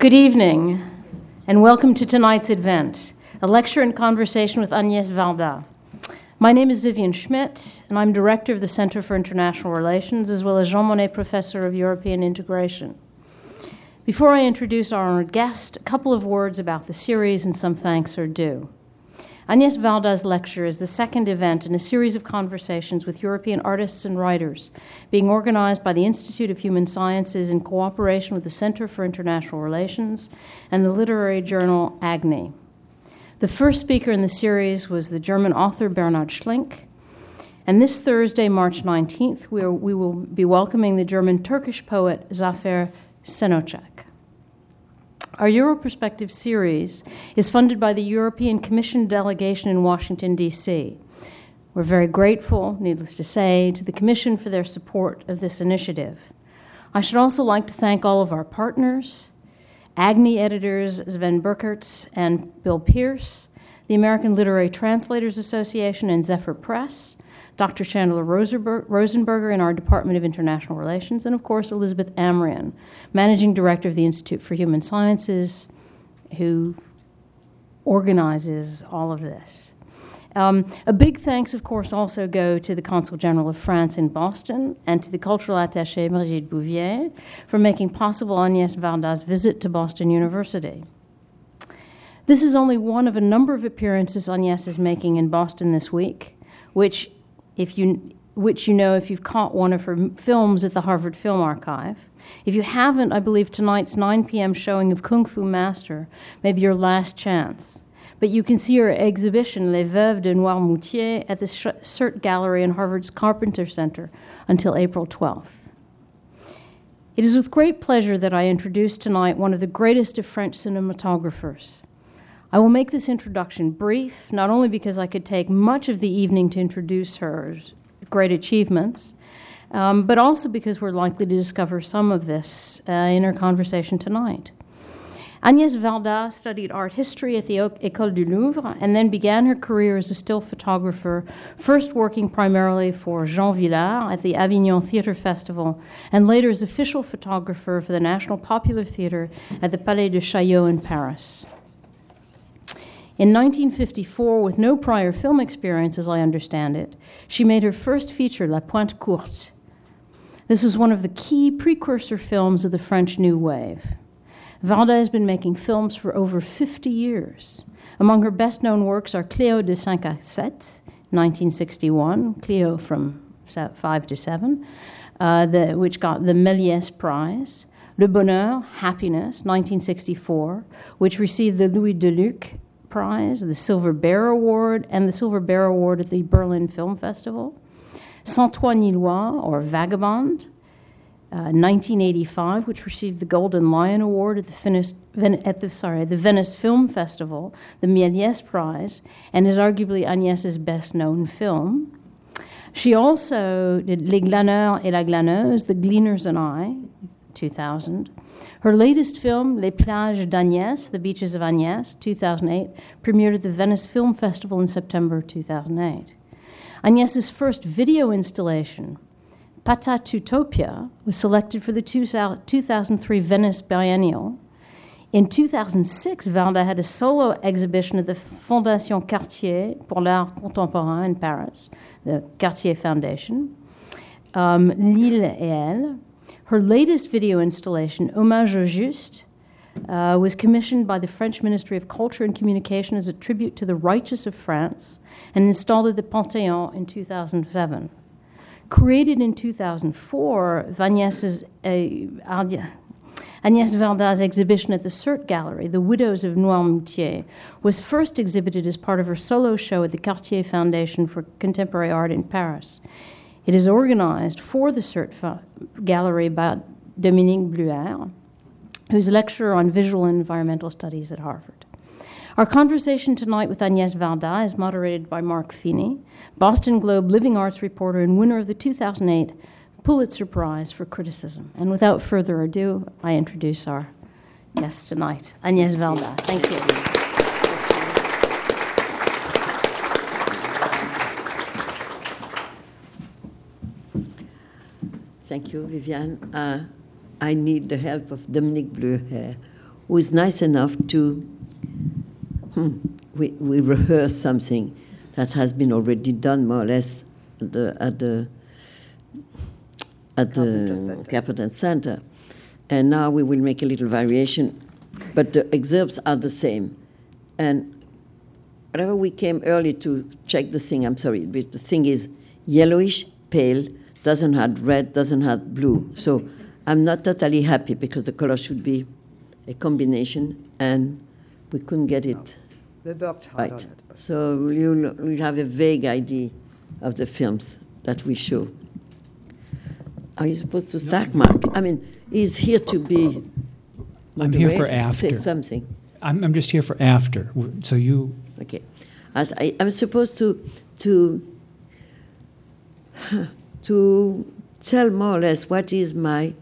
Good evening, and welcome to tonight's event, a lecture and conversation with Agnès Varda. My name is Vivian Schmidt, and I'm director of the Center for International Relations, as well as Jean Monnet Professor of European Integration. Before I introduce our honored guest, a couple of words about the series and some thanks are due. Agnès Varda's lecture is the second event in a series of conversations with European artists and writers being organized by the Institute of Human Sciences in cooperation with the Center for International Relations and the literary journal Agni. The first speaker in the series was the German author Bernhard Schlink, and this Thursday, March 19th, we will be welcoming the German-Turkish poet Zafer Senocek. Our Europerspective series is funded by the European Commission delegation in Washington, D.C. We're very grateful, needless to say, to the Commission for their support of this initiative. I should also like to thank all of our partners, Agni editors Sven Burkertz and Bill Pierce, the American Literary Translators Association and Zephyr Press, Dr. Chandler Rosenberger in our Department of International Relations, and of course Elizabeth Amrian, Managing Director of the Institute for Human Sciences, who organizes all of this. A big thanks, of course, also go to the Consul General of France in Boston and to the Cultural Attaché Brigitte Bouvier for making possible Agnès Varda's visit to Boston University. This is only one of a number of appearances Agnès is making in Boston this week, which you know if you've caught one of her films at the Harvard Film Archive. If you haven't, I believe tonight's 9 p.m. showing of Kung Fu Master may be your last chance. But you can see her exhibition, Les Veuves de Noirmoutier, at the CERT Gallery in Harvard's Carpenter Center until April 12th. It is with great pleasure that I introduce tonight one of the greatest of French cinematographers. I will make this introduction brief, not only because I could take much of the evening to introduce her great achievements, but also because we're likely to discover some of this in her conversation tonight. Agnès Varda studied art history at the École du Louvre and then began her career as a still photographer, first working primarily for Jean Vilar at the Avignon Theatre Festival, and later as official photographer for the National Popular Theatre at the Palais de Chaillot in Paris. In 1954, with no prior film experience, as I understand it, she made her first feature, La Pointe Courte. This was one of the key precursor films of the French New Wave. Varda has been making films for over 50 years. Among her best-known works are Cléo de 5 à 7, 1961, Cléo from 5 to 7, which got the Méliès Prize, Le Bonheur, Happiness, 1964, which received the Louis Deluc Prize, the Silver Bear Award, and the Silver Bear Award at the Berlin Film Festival. Sans Toi Ni Loi, or Vagabond, 1985, which received the Golden Lion Award at the Venice Film Festival, the Méliès Prize, and is arguably Agnès' best-known film. She also did Les Glaneurs et la Glaneuse, The Gleaners and I, 2000. Her latest film, Les Plages d'Agnès, The Beaches of Agnès, 2008, premiered at the Venice Film Festival in September 2008. Agnès' first video installation, Patatutopia, was selected for the 2003 Venice Biennial. In 2006, Varda had a solo exhibition at the Fondation Cartier pour l'Art Contemporain in Paris, the Cartier Foundation, L'Île et Elle. Her latest video installation, Hommage au Juste, was commissioned by the French Ministry of Culture and Communication as a tribute to the righteous of France and installed at the Panthéon in 2007. Created in 2004, Agnès Varda's exhibition at the CERT Gallery, The Widows of Noirmoutier, was first exhibited as part of her solo show at the Cartier Foundation for Contemporary Art in Paris. It is organized for the CERT Gallery by Dominique Bluer, who's a lecturer on visual and environmental studies at Harvard. Our conversation tonight with Agnès Varda is moderated by Mark Feeney, Boston Globe Living Arts reporter and winner of the 2008 Pulitzer Prize for Criticism. And without further ado, I introduce our guest tonight, Agnès Varda. Thank you. Thank you, Viviane. I need the help of Dominique Bleu here, who is nice enough to, we rehearse something that has been already done more or less at the Carpenter Center. And now we will make a little variation, but the excerpts are the same. And whenever we came early to check the thing, I'm sorry, but the thing is yellowish, pale, doesn't have red, doesn't have blue. So I'm not totally happy because the color should be a combination, and we couldn't get it We worked hard right. on it. But So you'll have a vague idea of the films that we show. Are you supposed to start, Mark? I mean, he's here to be. I'm here for moderator, say after. something. I'm just here for after. So you, Okay. As I'm supposed to tell more or less what is my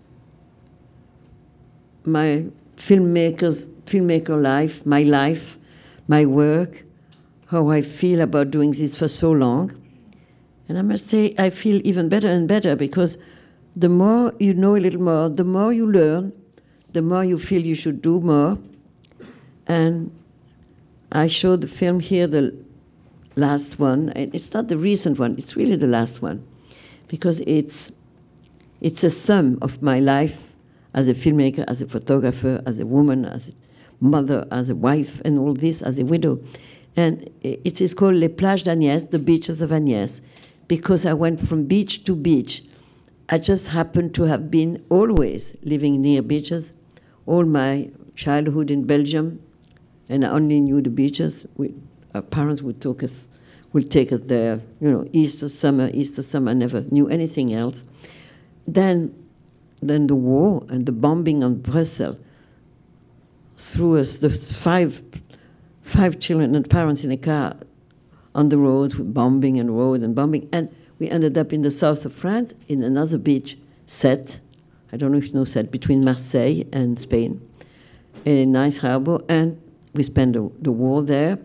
filmmaker life, my work, how I feel about doing this for so long. And I must say, I feel even better and better because the more you know a little more, the more you learn, the more you feel you should do more. And I showed the film here, the last one. And it's not the recent one, it's really the last one. Because it's a sum of my life as a filmmaker, as a photographer, as a woman, as a mother, as a wife, and all this, as a widow. And it is called Les Plages d'Agnès, the beaches of Agnès, because I went from beach to beach. I just happened to have been always living near beaches, all my childhood in Belgium, and I only knew the beaches. Our parents would take us there, Easter, summer, I never knew anything else. Then the war and the bombing on Brussels threw us, the five children and parents in a car on the roads with bombing and bombing. And we ended up in the south of France in another beach, Sète. I don't know if you know Sète, between Marseille and Spain, a nice harbor. And we spent the war there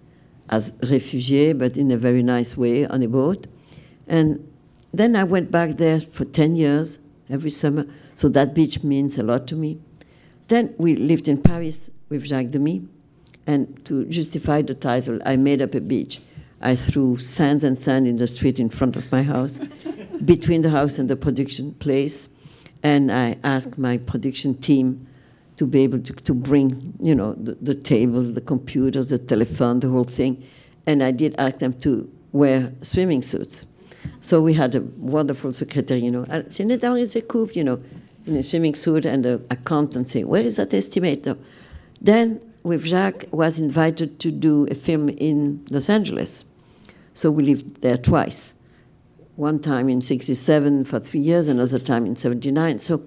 as refugees, but in a very nice way on a boat. And then I went back there for 10 years, every summer. So that beach means a lot to me. Then we lived in Paris with Jacques Demy. And to justify the title, I made up a beach. I threw sand and sand in the street in front of my house, between the house and the production place. And I asked my production team to be able to bring, the tables, the computers, the telephone, the whole thing. And I did ask them to wear swimming suits. So we had a wonderful secretary, Sinead, how is the coupe, in a swimming suit, and the accountant saying, where is that estimator? Then, with Jacques, was invited to do a film in Los Angeles. So we lived there twice. One time in 1967 for 3 years, another time in 1979. So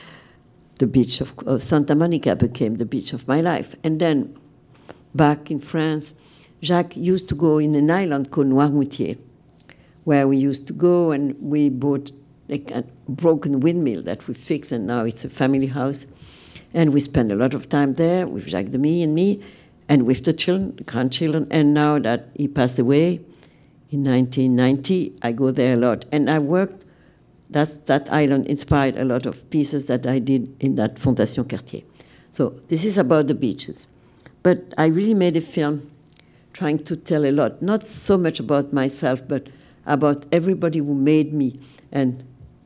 the beach of Santa Monica became the beach of my life. And then, back in France, Jacques used to go in an island called Noirmoutier, where we used to go, and we bought a broken windmill that we fixed, and now it's a family house. And we spent a lot of time there with Jacques Demy and me, and with the children, the grandchildren. And now that he passed away in 1990, I go there a lot. And I worked, that island inspired a lot of pieces that I did in that Fondation Cartier. So this is about the beaches. But I really made a film trying to tell a lot, not so much about myself, but about everybody who made me. And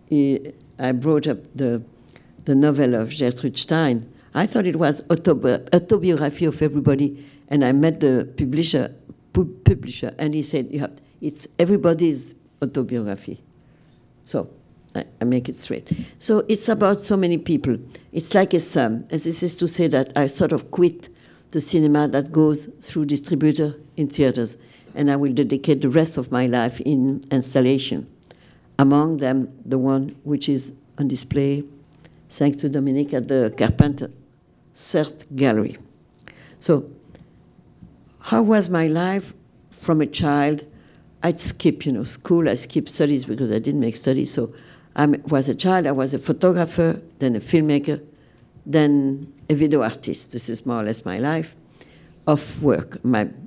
I brought up the novel of Gertrude Stein. I thought it was autobiography of everybody, and I met the publisher, and he said, it's everybody's autobiography. So I make it straight. So it's about so many people. It's like a sum. And this is to say that I sort of quit the cinema that goes through distributor in theaters, and I will dedicate the rest of my life in installation. Among them, the one which is on display, thanks to Dominique, at the Carpenter Cert Gallery. So, how was my life from a child? I'd skip, school. I skipped studies because I didn't make studies. So, I was a child. I was a photographer, then a filmmaker, then a video artist. This is more or less my life of work.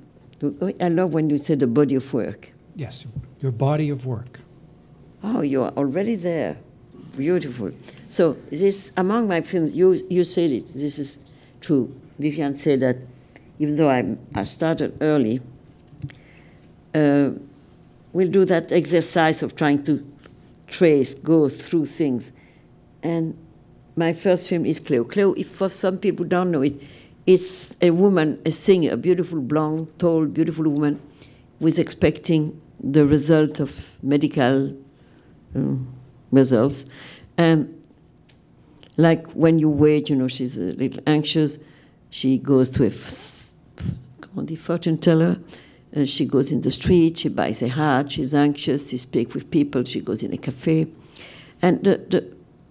I love when you say the body of work. yes, your body of work. Oh, you are already there. Beautiful. So this, among my films, you said it, this is true. Vivian said that even though I started early, we'll do that exercise of trying to go through things. And my first film is Cleo. Cleo, if for some people don't know it, it's a woman, a singer, a beautiful blonde, tall, beautiful woman who is expecting the result of medical results. Like when you wait, she's a little anxious. She goes to a fortune teller. She goes in the street. She buys a hat. She's anxious. She speaks with people. She goes in a cafe. And the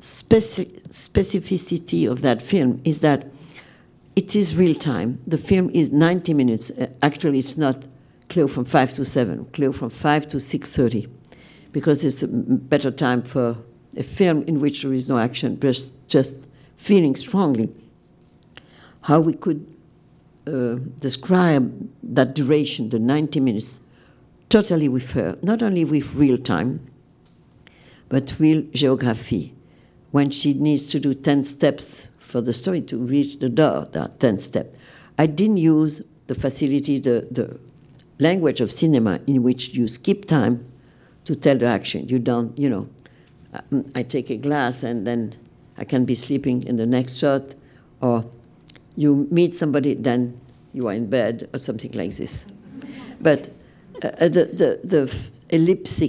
specificity of that film is that it is real time. The film is 90 minutes. Actually, it's not Cleo from 5 to 7, Cleo from 5 to 6:30, because it's a better time for a film in which there is no action, just feeling strongly how we could describe that duration, the 90 minutes, totally with her, not only with real time, but real geography. When she needs to do 10 steps for the story to reach the door, that 10 steps. I didn't use the facility, the language of cinema in which you skip time to tell the action. You don't, I take a glass and then I can be sleeping in the next shot, or you meet somebody, then you are in bed, or something like this. But the ellipse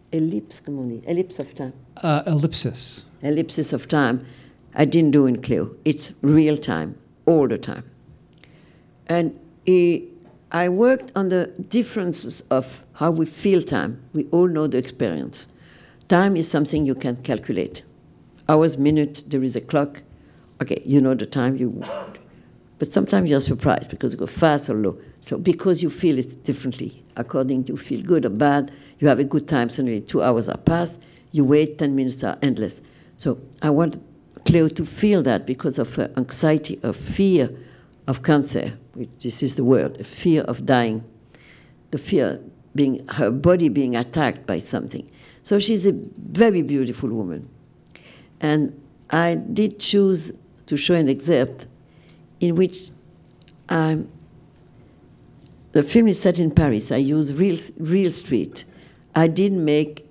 of time. Ellipsis of time, I didn't do in Cleo. It's real time, all the time. And I worked on the differences of how we feel time. We all know the experience. Time is something you can calculate. Hours, minute, there is a clock. Okay, you know the time. But sometimes you're surprised because you go fast or low. So because you feel it differently, according to you feel good or bad, you have a good time, suddenly 2 hours are passed, you wait, 10 minutes are endless. So I want Cleo to feel that because of her anxiety, of fear of cancer, which this is the word, a fear of dying, the fear being her body being attacked by something. So she's a very beautiful woman. And I did choose to show an excerpt in which the film is set in Paris. I use real street. I didn't make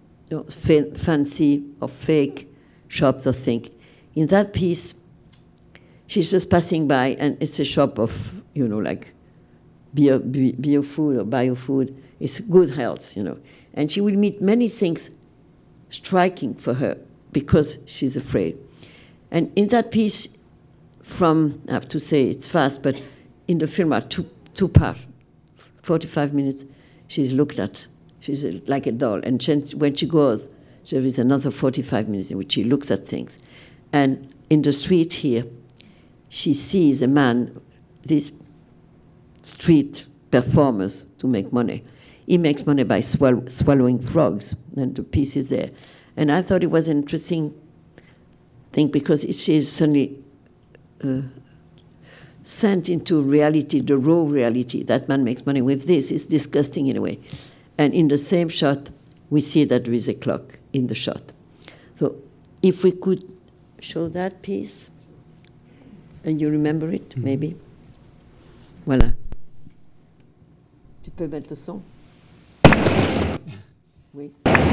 fancy or fake shops or things. In that piece, she's just passing by, and it's a shop of, like bio food or bio food. It's good health, And she will meet many things striking for her because she's afraid. And in that piece, I have to say it's fast, but in the film are two parts, 45 minutes, she's looked at. She's like a doll. And when she goes, there is another 45 minutes in which she looks at things. And in the street here, she sees a man, these street performers, to make money. He makes money by swallowing frogs, and the piece is there. And I thought it was an interesting thing because she is suddenly sent into reality, the raw reality. That man makes money with this. It's disgusting in a way. And in the same shot, we see that there is a clock in the shot. So if we could show that piece, and you remember it, maybe? Voilà. Tu peux mettre le son? Oui.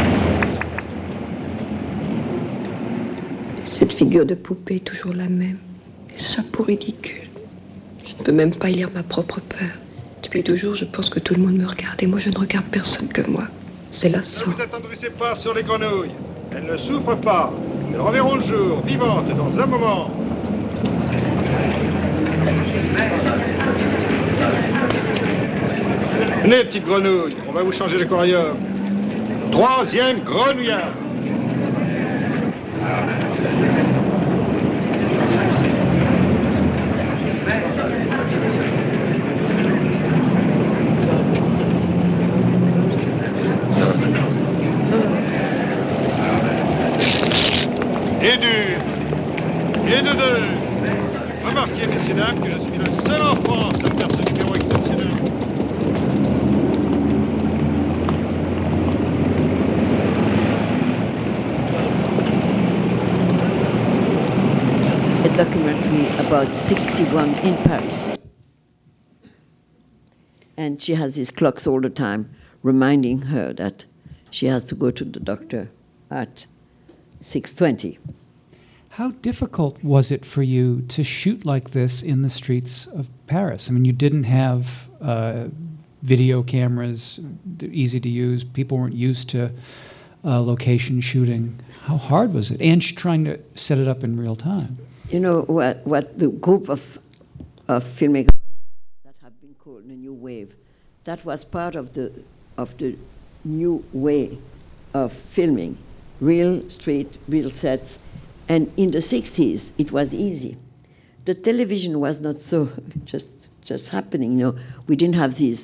Cette figure de poupée est toujours la même. Les chapeaux ridicules. Je ne peux même pas y lire ma propre peur. Depuis 2 jours, je pense que tout le monde me regarde et moi, je ne regarde personne que moi. C'est lassant. Ne vous attendrissez pas sur les grenouilles. Elles ne souffrent pas. Elles reverront le jour, vivantes, dans un moment. Venez, petite grenouille, on va vous changer l'aquarium. 3e grenouillard. Et de 2. Remarquez, messieurs, dames, que je suis le seul en France à faire ce numéro exceptionnel. A documentary documentary about 61 in Paris. And she has these clocks all the time reminding her that she has to go to the doctor at 6:20. How difficult was it for you to shoot like this in the streets of Paris? I mean, you didn't have video cameras, easy to use. People weren't used to location shooting. How hard was it? And trying to set it up in real time. You know what the group of filmmakers that have been called the New Wave, that was part of the new way of filming, real street, real sets. And in the 60s, it was easy. The television was not so just happening. You know, we didn't have these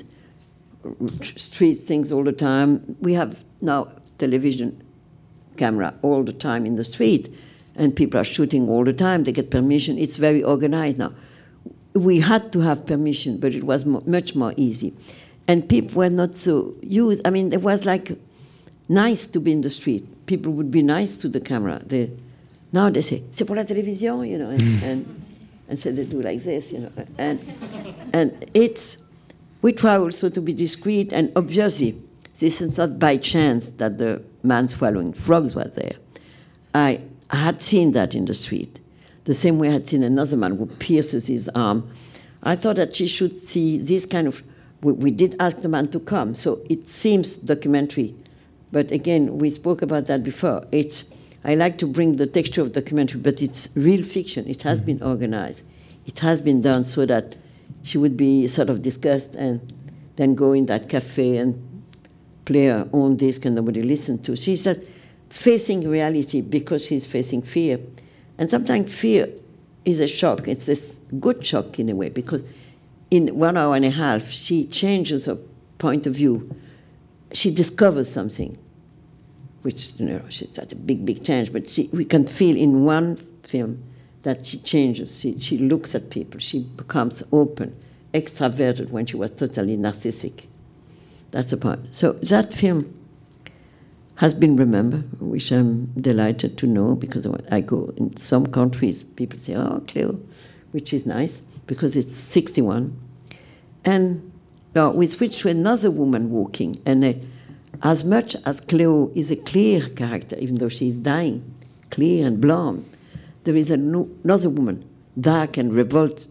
street things all the time. We have now television camera all the time in the street, and people are shooting all the time. They get permission. It's very organized now. We had to have permission, but it was much more easy. And people were not so used. I mean, it was like nice to be in the street. People would be nice to the camera. Now they say, c'est pour la télévision, you know, and so they do like this, you know. And we try also to be discreet, and obviously, this is not by chance that the man swallowing frogs was there. I had seen that in the street, the same way I had seen another man who pierces his arm. I thought that she should see this kind of, we did ask the man to come, so it seems documentary. But again, we spoke about that before. I like to bring the texture of documentary, but it's real fiction. It has been organized. It has been done so that she would be sort of discussed and then go in that cafe and play her own disc and nobody listened to. She's just facing reality because she's facing fear. And sometimes fear is a shock. It's this good shock in a way, because in 1 hour and a half, she changes her point of view. She discovers something, which, you know, she's such a big change, but we can feel in one film that she changes. She looks at people. She becomes open, extroverted when she was totally narcissistic. That's the point. So that film has been remembered, which I'm delighted to know, because when I go in some countries, people say, oh, Cleo, which is nice, because it's 61. And we switch to another woman walking, and as much as Cleo is a clear character, even though she's dying, clear and blonde, there is another woman, dark and revoltée.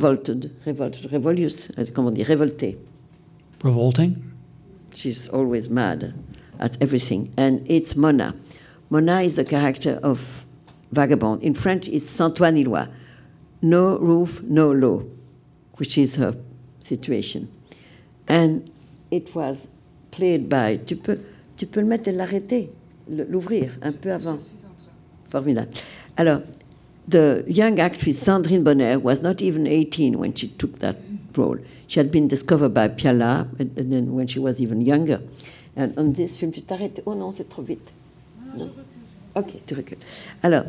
Revolting? She's always mad at everything. And it's Mona. Mona is the character of Vagabond. In French, it's sans toit ni loi. No roof, no law, which is her situation. And it was played by... Tu peux le mettre et l'arrêter, l'ouvrir un peu avant. Formidable. Alors, the young actress Sandrine Bonnaire was not even 18 when she took that role. She had been discovered by Piala, and then when she was even younger. And on this film, tu t'arrêtes. Oh non, c'est trop vite. Non? Ok, tu recules. Alors,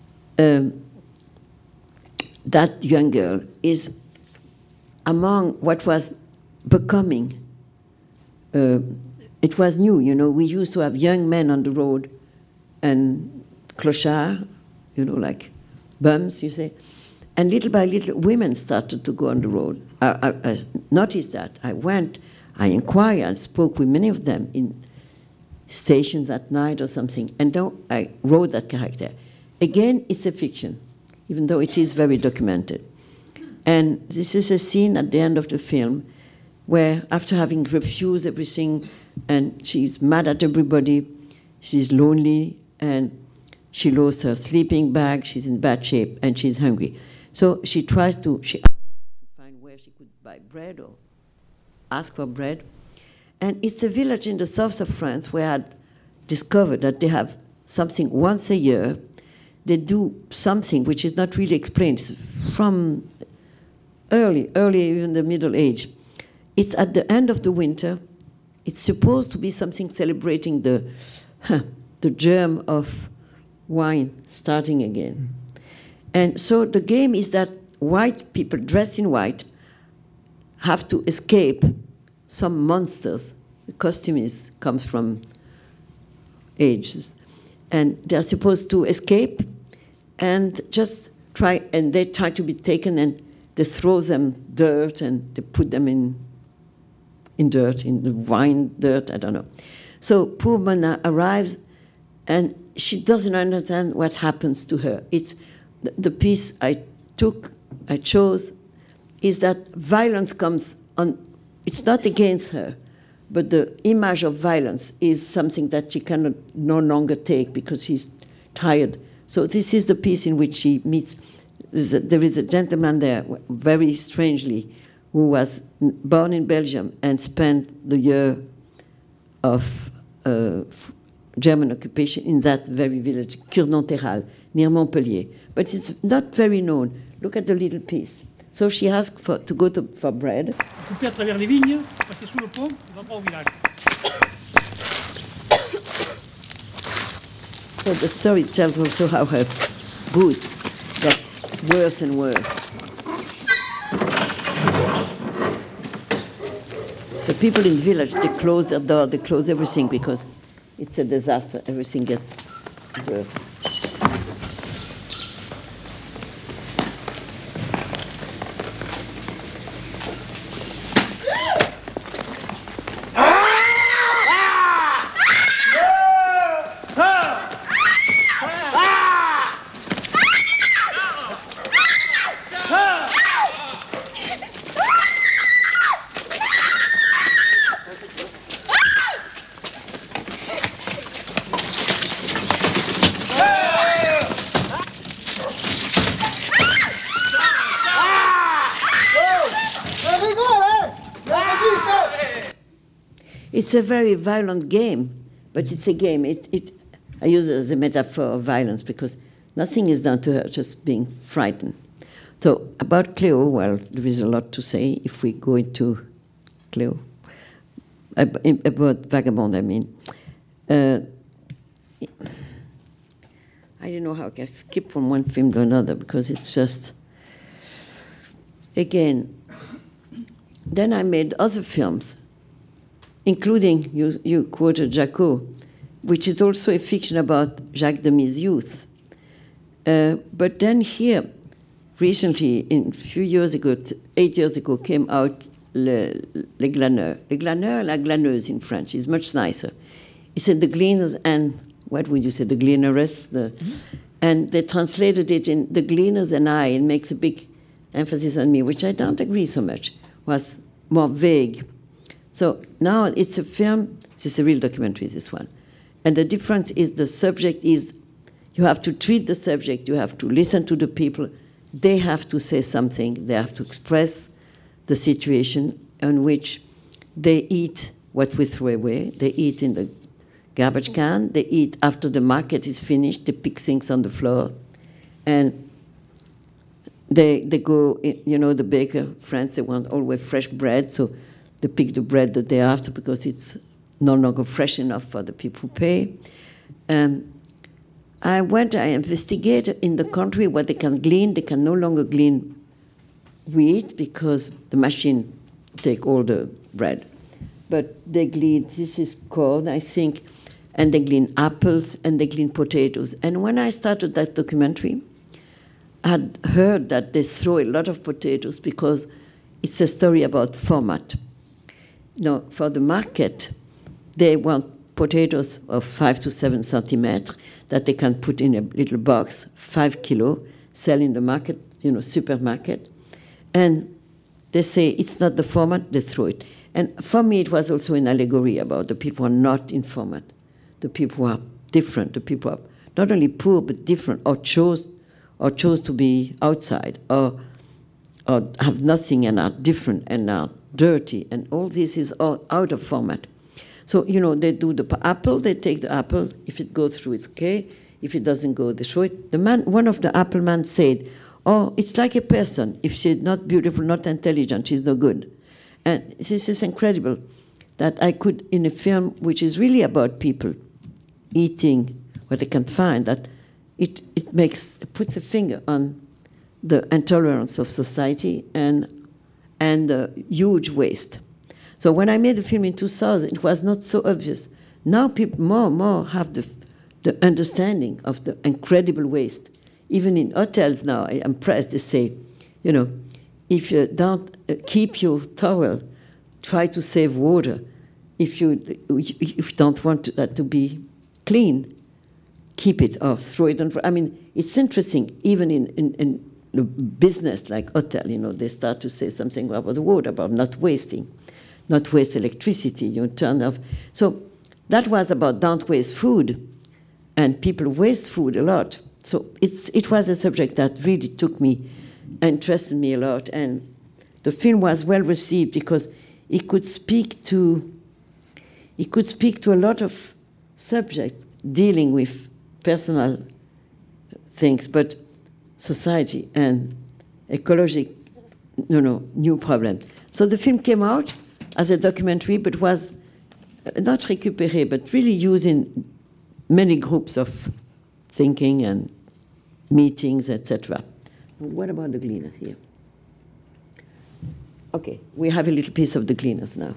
that young girl is among what was becoming. It was new, you know. We used to have young men on the road and clochards, you know, like bums, you say. And little by little, women started to go on the road. I noticed that. I inquired and spoke with many of them in stations at night or something, and I wrote that character. Again, it's a fiction, even though it is very documented. And this is a scene at the end of the film where, after having refused everything, and she's mad at everybody, she's lonely, and she lost her sleeping bag, she's in bad shape, and she's hungry. So she asks to find where she could buy bread or ask for bread. And it's a village in the south of France where I had discovered that they have something once a year. They do something which is not really explained. It's from early, even the Middle Age. It's at the end of the winter. It's supposed to be something celebrating the germ of wine starting again. And so the game is that white people dressed in white have to escape some monsters. The costume comes from ages. And they're supposed to escape and just they try to be taken, and they throw them dirt, and they put them in dirt, in the wine dirt, I don't know. So poor Mona arrives, and she doesn't understand what happens to her. It's the piece I chose, is that violence comes on. It's not against her, but the image of violence is something that she cannot no longer take because she's tired. So this is the piece in which she meets. There is a gentleman there, very strangely, who was born in Belgium and spent the year of German occupation in that very village, Cournonterral, near Montpellier. But it's not very known. Look at the little piece. So she asked to go for bread. Couper à travers les vignes, passer sous le pont, on va pas au village. So the story tells also how her boots got worse and worse. The people in the village, they close their door, they close everything because it's a disaster. Everything gets worse. It's a very violent game, but it's a game. I use it as a metaphor of violence because nothing is done to her, just being frightened. So about Cleo, well, there is a lot to say if we go into Cleo. About Vagabond, I mean. I don't know how I can skip from one film to another because it's just, again, then I made other films, including, you quoted Jacot, which is also a fiction about Jacques Demy's youth. But then here, recently, a few years ago, 8 years ago, came out Les Glaneurs. Les Glaneurs, la glaneuse in French, is much nicer. He said the gleaners and, what would you say, the gleaneress? And they translated it in the gleaners and I, and makes a big emphasis on me, which I don't agree so much, was more vague. So now it's a film, it's a real documentary, this one. And the difference is the subject is, you have to treat the subject, you have to listen to the people, they have to say something, they have to express the situation in which they eat what we throw away, they eat in the garbage can, they eat after the market is finished, they pick things on the floor, and they go, the baker, friends, they want always fresh bread, so they pick the bread the day after because it's no longer fresh enough for the people who pay. I investigated in the country what they can glean. They can no longer glean wheat because the machine take all the bread. But they glean, this is corn, I think, and they glean apples and they glean potatoes. And when I started that documentary, I had heard that they throw a lot of potatoes because it's a story about format. For the market, they want potatoes of 5 to 7 centimeters that they can put in a little box, 5 kilo, sell in the market, supermarket. And they say it's not the format, they throw it. And for me, it was also an allegory about the people who are not in format, the people who are different, the people who are not only poor but different, or chose to be outside, or have nothing and are different and are dirty, and all this is all out of format. So, they do the apple, they take the apple, if it goes through, it's okay, if it doesn't go, they throw it. One of the apple men said, it's like a person, if she's not beautiful, not intelligent, she's no good. And this is incredible, that I could, in a film which is really about people eating what they can find, that it puts a finger on the intolerance of society and the huge waste. So when I made the film in 2000, it was not so obvious. Now people more and more have the understanding of the incredible waste even in hotels now, I'm impressed, they say, you know, if you don't keep your towel, try to save water. If you don't want that to be clean, keep it or throw it on. I mean, it's interesting, even in the business like hotel, you know, they start to say something about the water, about not waste electricity, you turn off. So that was about don't waste food, and people waste food a lot. So it was a subject that really interested me a lot, and the film was well received because it could speak to a lot of subjects dealing with personal things, but society and ecologic, new problem. So the film came out as a documentary, but was not récupéré, but really used in many groups of thinking and meetings, etc. What about the Gleaners here? Okay, we have a little piece of the Gleaners now.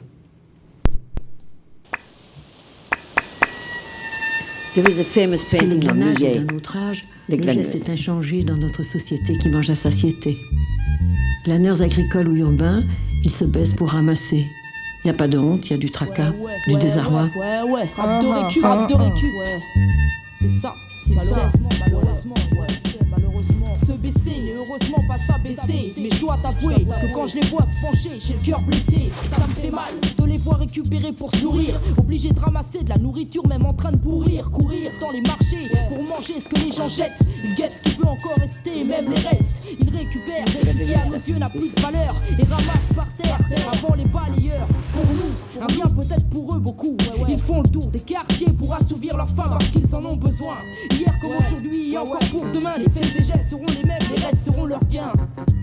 There is a famous painting of Millet. D'un autre âge, Les le glaneuses. geste est inchangé dans notre société qui mange à satiété. Glaneurs agricoles ou urbains, ils se baissent pour ramasser. Il n'y a pas de honte, il y a du tracas, du désarroi. Ouais. Rap de récup. C'est ça, malheureusement. Se baisser n'est heureusement pas s'abaisser. Mais je dois t'avouer que quand je les vois se pencher, j'ai le cœur blessé. Ça me fait mal de les voir récupérer pour se nourrir. Obligé de ramasser de la nourriture, même en train de pourrir. Courir dans les marchés pour manger ce que les gens jettent. Ils guettent ce qui peut encore rester, même les restes. Ils récupèrent ce qui à nos yeux n'a plus de valeur et ramassent par terre avant les balayeurs. Pour nous, un bien peut-être pour eux beaucoup. Ils font le tour des quartiers pour assouvir leur faim parce qu'ils en ont besoin. Hier comme aujourd'hui et encore pour demain, les faits et gestes seront les mêmes, les restes seront leurs gains.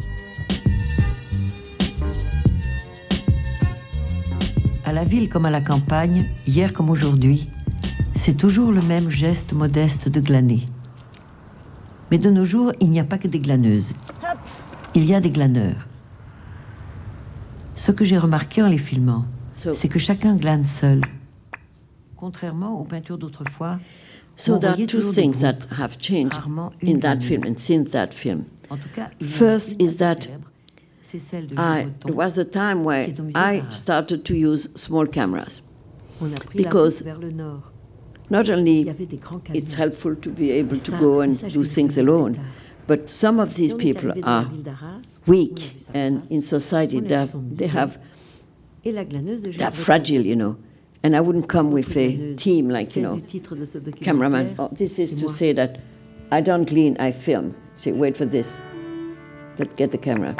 À la ville comme à la campagne, hier comme aujourd'hui, c'est toujours le même geste modeste de glaner. Mais de nos jours, il n'y a pas que des glaneuses. Il y a des glaneurs. Ce que j'ai remarqué en les filmant, c'est que chacun glane seul. Contrairement aux peintures d'autrefois, So on there are voyait two toujours des things that groupes, have changed rarement in une that glanure. film and since that film. En tout cas, il y en a First une is that célèbre, c'est celle de there Breton. was a time where qui est au musée I d'Arras. started to use small cameras. On a pris because la route vers le nord. Not Il only y avait des grands it's camions. helpful to be able to Ça, go and ça, je do l'ai things vu alone, plus tard. but some of these On est people arrivé dans la are ville d'Arras, weak, on a vu sa and place, in society on a vu son they musée. have Et la glaneuse de they're Jacques fragile, and I wouldn't come with a glaneuse, team like, celle du titre de ce cameraman. documentaire, Oh, this is c'est to moi. say that I don't glean, I film. Say, wait for this. Let's get the camera.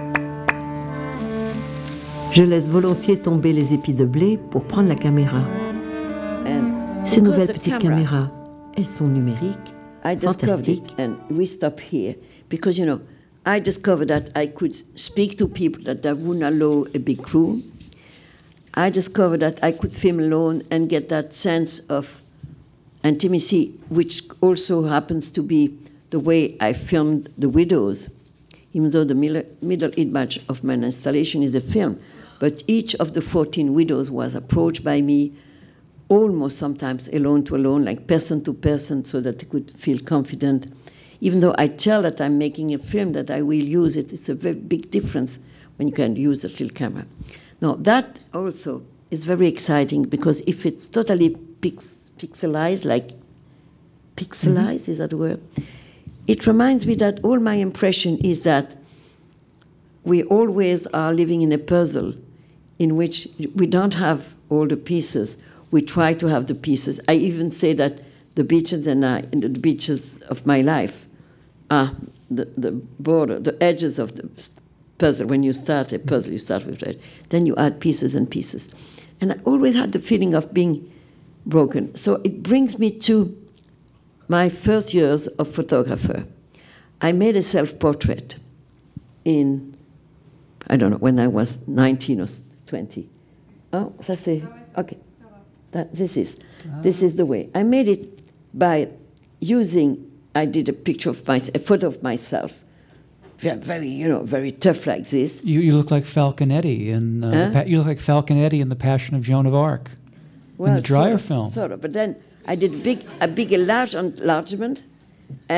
Je laisse volontiers tomber les épis de blé pour prendre la caméra. And Ces because nouvelles the petites camera, caméras, elles sont numériques, I discovered it, fantastiques. and we stop here because I discovered that I could speak to people that wouldn't allow a big crew. I discovered that I could film alone and get that sense of intimacy, which also happens to be the way I filmed The Widows, even though the middle image of my installation is a film. But each of the 14 widows was approached by me, almost sometimes alone to alone, like person to person, so that they could feel confident. Even though I tell that I'm making a film, that I will use it, it's a very big difference when you can use a little camera. Now, that also is very exciting, because if it's totally pixelized, is that the word? It reminds me that all my impression is that we always are living in a puzzle in which we don't have all the pieces. We try to have the pieces. I even say that the beaches the beaches of my life are the border, the edges of the puzzle. When you start a puzzle, you start with that. Then you add pieces and pieces. And I always had the feeling of being broken. So it brings me to my first years of photographer. I made a self-portrait in, I don't know, when I was 19 or 20. Oh, ça c'est, okay. This is the way. I made it by I did a photo of myself, very tough like this. You look like Falconetti you look like Falconetti in The Passion of Joan of Arc, in the Dreyer film. Sort of, but then I did a large enlargement, and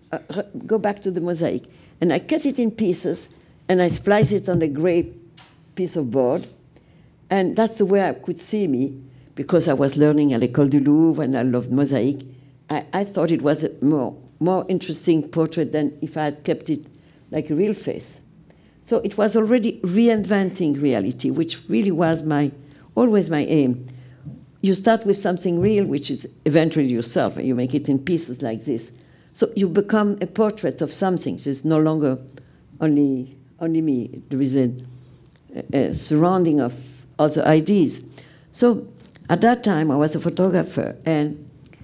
go back to the mosaic. And I cut it in pieces, and I splice it on a gray piece of board. And that's the way I could see me, because I was learning at l'École du Louvre, and I loved mosaic. I thought it was a more interesting portrait than if I had kept it like a real face. So it was already reinventing reality, which really was always my aim. You start with something real, which is eventually yourself, and you make it in pieces like this. So you become a portrait of something. It's no longer only me. There is a surrounding of other ideas. So at that time, I was a photographer, and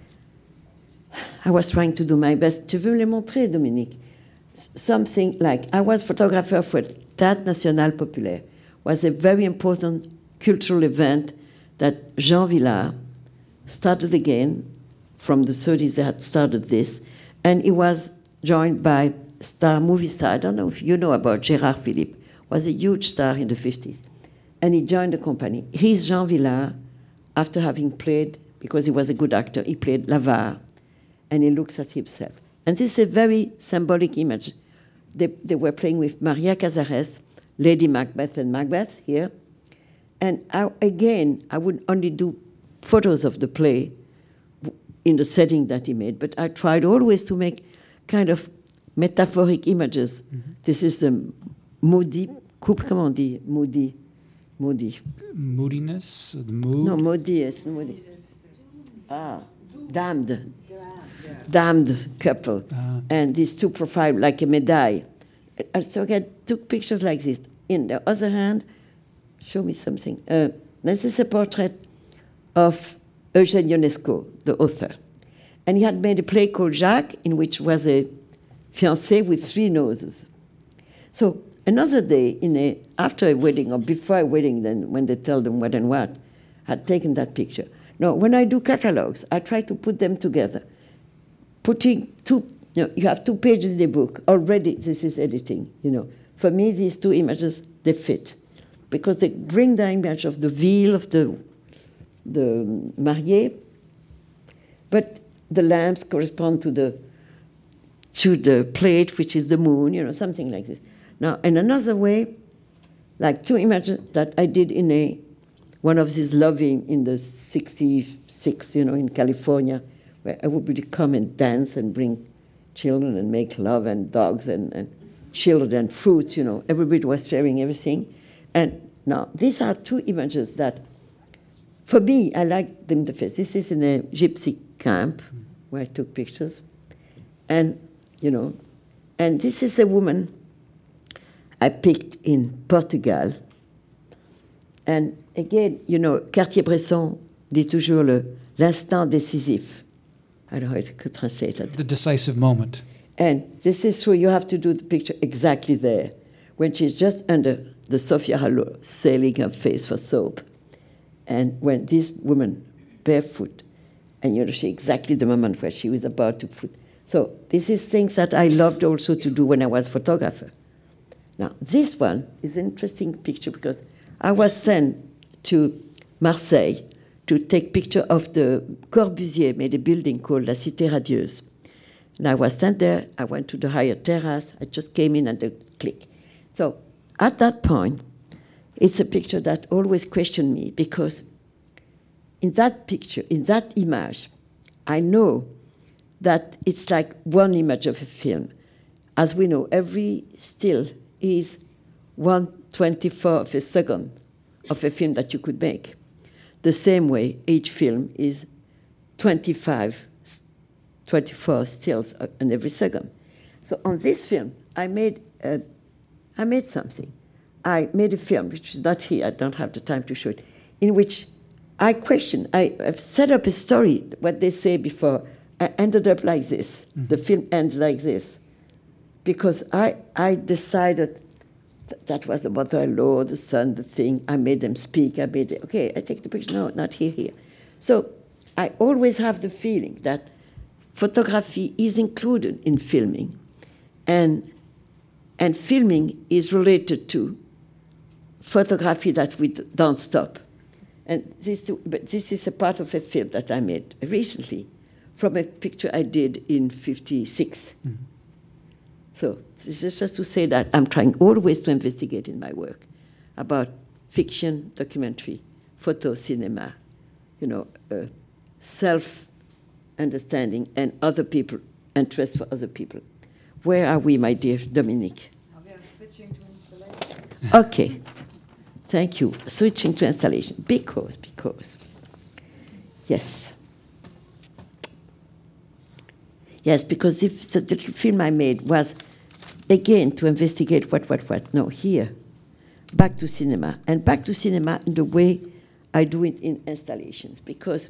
I was trying to do my best. Tu veux me les montrer, Dominique? Something like, I was photographer for Théâtre National Populaire. It was a very important cultural event that Jean Vilar started again. From the 30s, they had started this. And he was joined by movie star. I don't know if you know about Gérard Philippe. Was a huge star in the 50s. And he joined the company. He's Jean Vilar, after having played, because he was a good actor, he played L'Avare. And he looks at himself. And this is a very symbolic image. They were playing with Maria Cazares, Lady Macbeth and Macbeth here. And I would only do photos of the play in the setting that he made, but I tried always to make kind of metaphoric images. Mm-hmm. This is the moody, comment on dit moody? Moodiness? The mood? No, moody is moody. Damned couple. And these two profiles like a medai. So I took pictures like this. In the other hand, show me something. This is a portrait of Eugène Ionesco, the author. And he had made a play called Jacques, in which was a fiancé with 3 noses. So another day, after a wedding or before a wedding, then when they tell them what and what, I had taken that picture. Now, when I do catalogs, I try to put them together. You have 2 pages in the book. Already, this is editing, For me, these 2 images, they fit. Because they bring the image of the veil of the mariée, but the lamps correspond to the plate, which is the moon, something like this. Now, in another way, like 2 images that I did in one of these loving in the 66, in California, where everybody come and dance and bring children and make love and dogs and children and fruits, Everybody was sharing everything. And now, these are 2 images that, for me, I like them the face. This is in a gypsy camp where I took pictures. And, and this is a woman I picked in Portugal. And again, Cartier-Bresson dit toujours l'instant décisif. I don't know how to translate it. The decisive moment. And this is true. You have to do the picture exactly there, when she's just under the Sophia Halo sailing her face for soap. And when this woman, barefoot, and she exactly the moment where she was about to put. So this is things that I loved also to do when I was a photographer. Now, this one is an interesting picture because I was sent to Marseille to take picture of the Corbusier made a building called La Cité Radieuse. And I was sent there. I went to the higher terrace. I just came in and they click. So at that point, it's a picture that always questioned me because in that picture, in that image, I know that it's like one image of a film. As we know, every still is 1/24 of a second of a film that you could make. The same way, each film is 24 stills in every second. So on this film, I made something. I made a film, which is not here, I don't have the time to show it, in which I've set up a story, what they say before. I ended up like this. Mm-hmm. The film ends like this. Because I decided that was the mother-in-law, the son, the thing. I made them speak. I take the picture. No, not here. So I always have the feeling that photography is included in filming. And filming is related to photography that we don't stop. And this is a part of a film that I made recently from a picture I did in 1956. Mm-hmm. So this is just to say that I'm trying always to investigate in my work about fiction, documentary, photo, cinema, self-understanding and other people, interest for other people. Where are we, my dear Dominique? We are switching to installation. Okay, thank you. Switching to installation, because, yes. Yes, because if the film I made was, again, to investigate what. No, here, back to cinema. And back to cinema in the way I do it in installations, because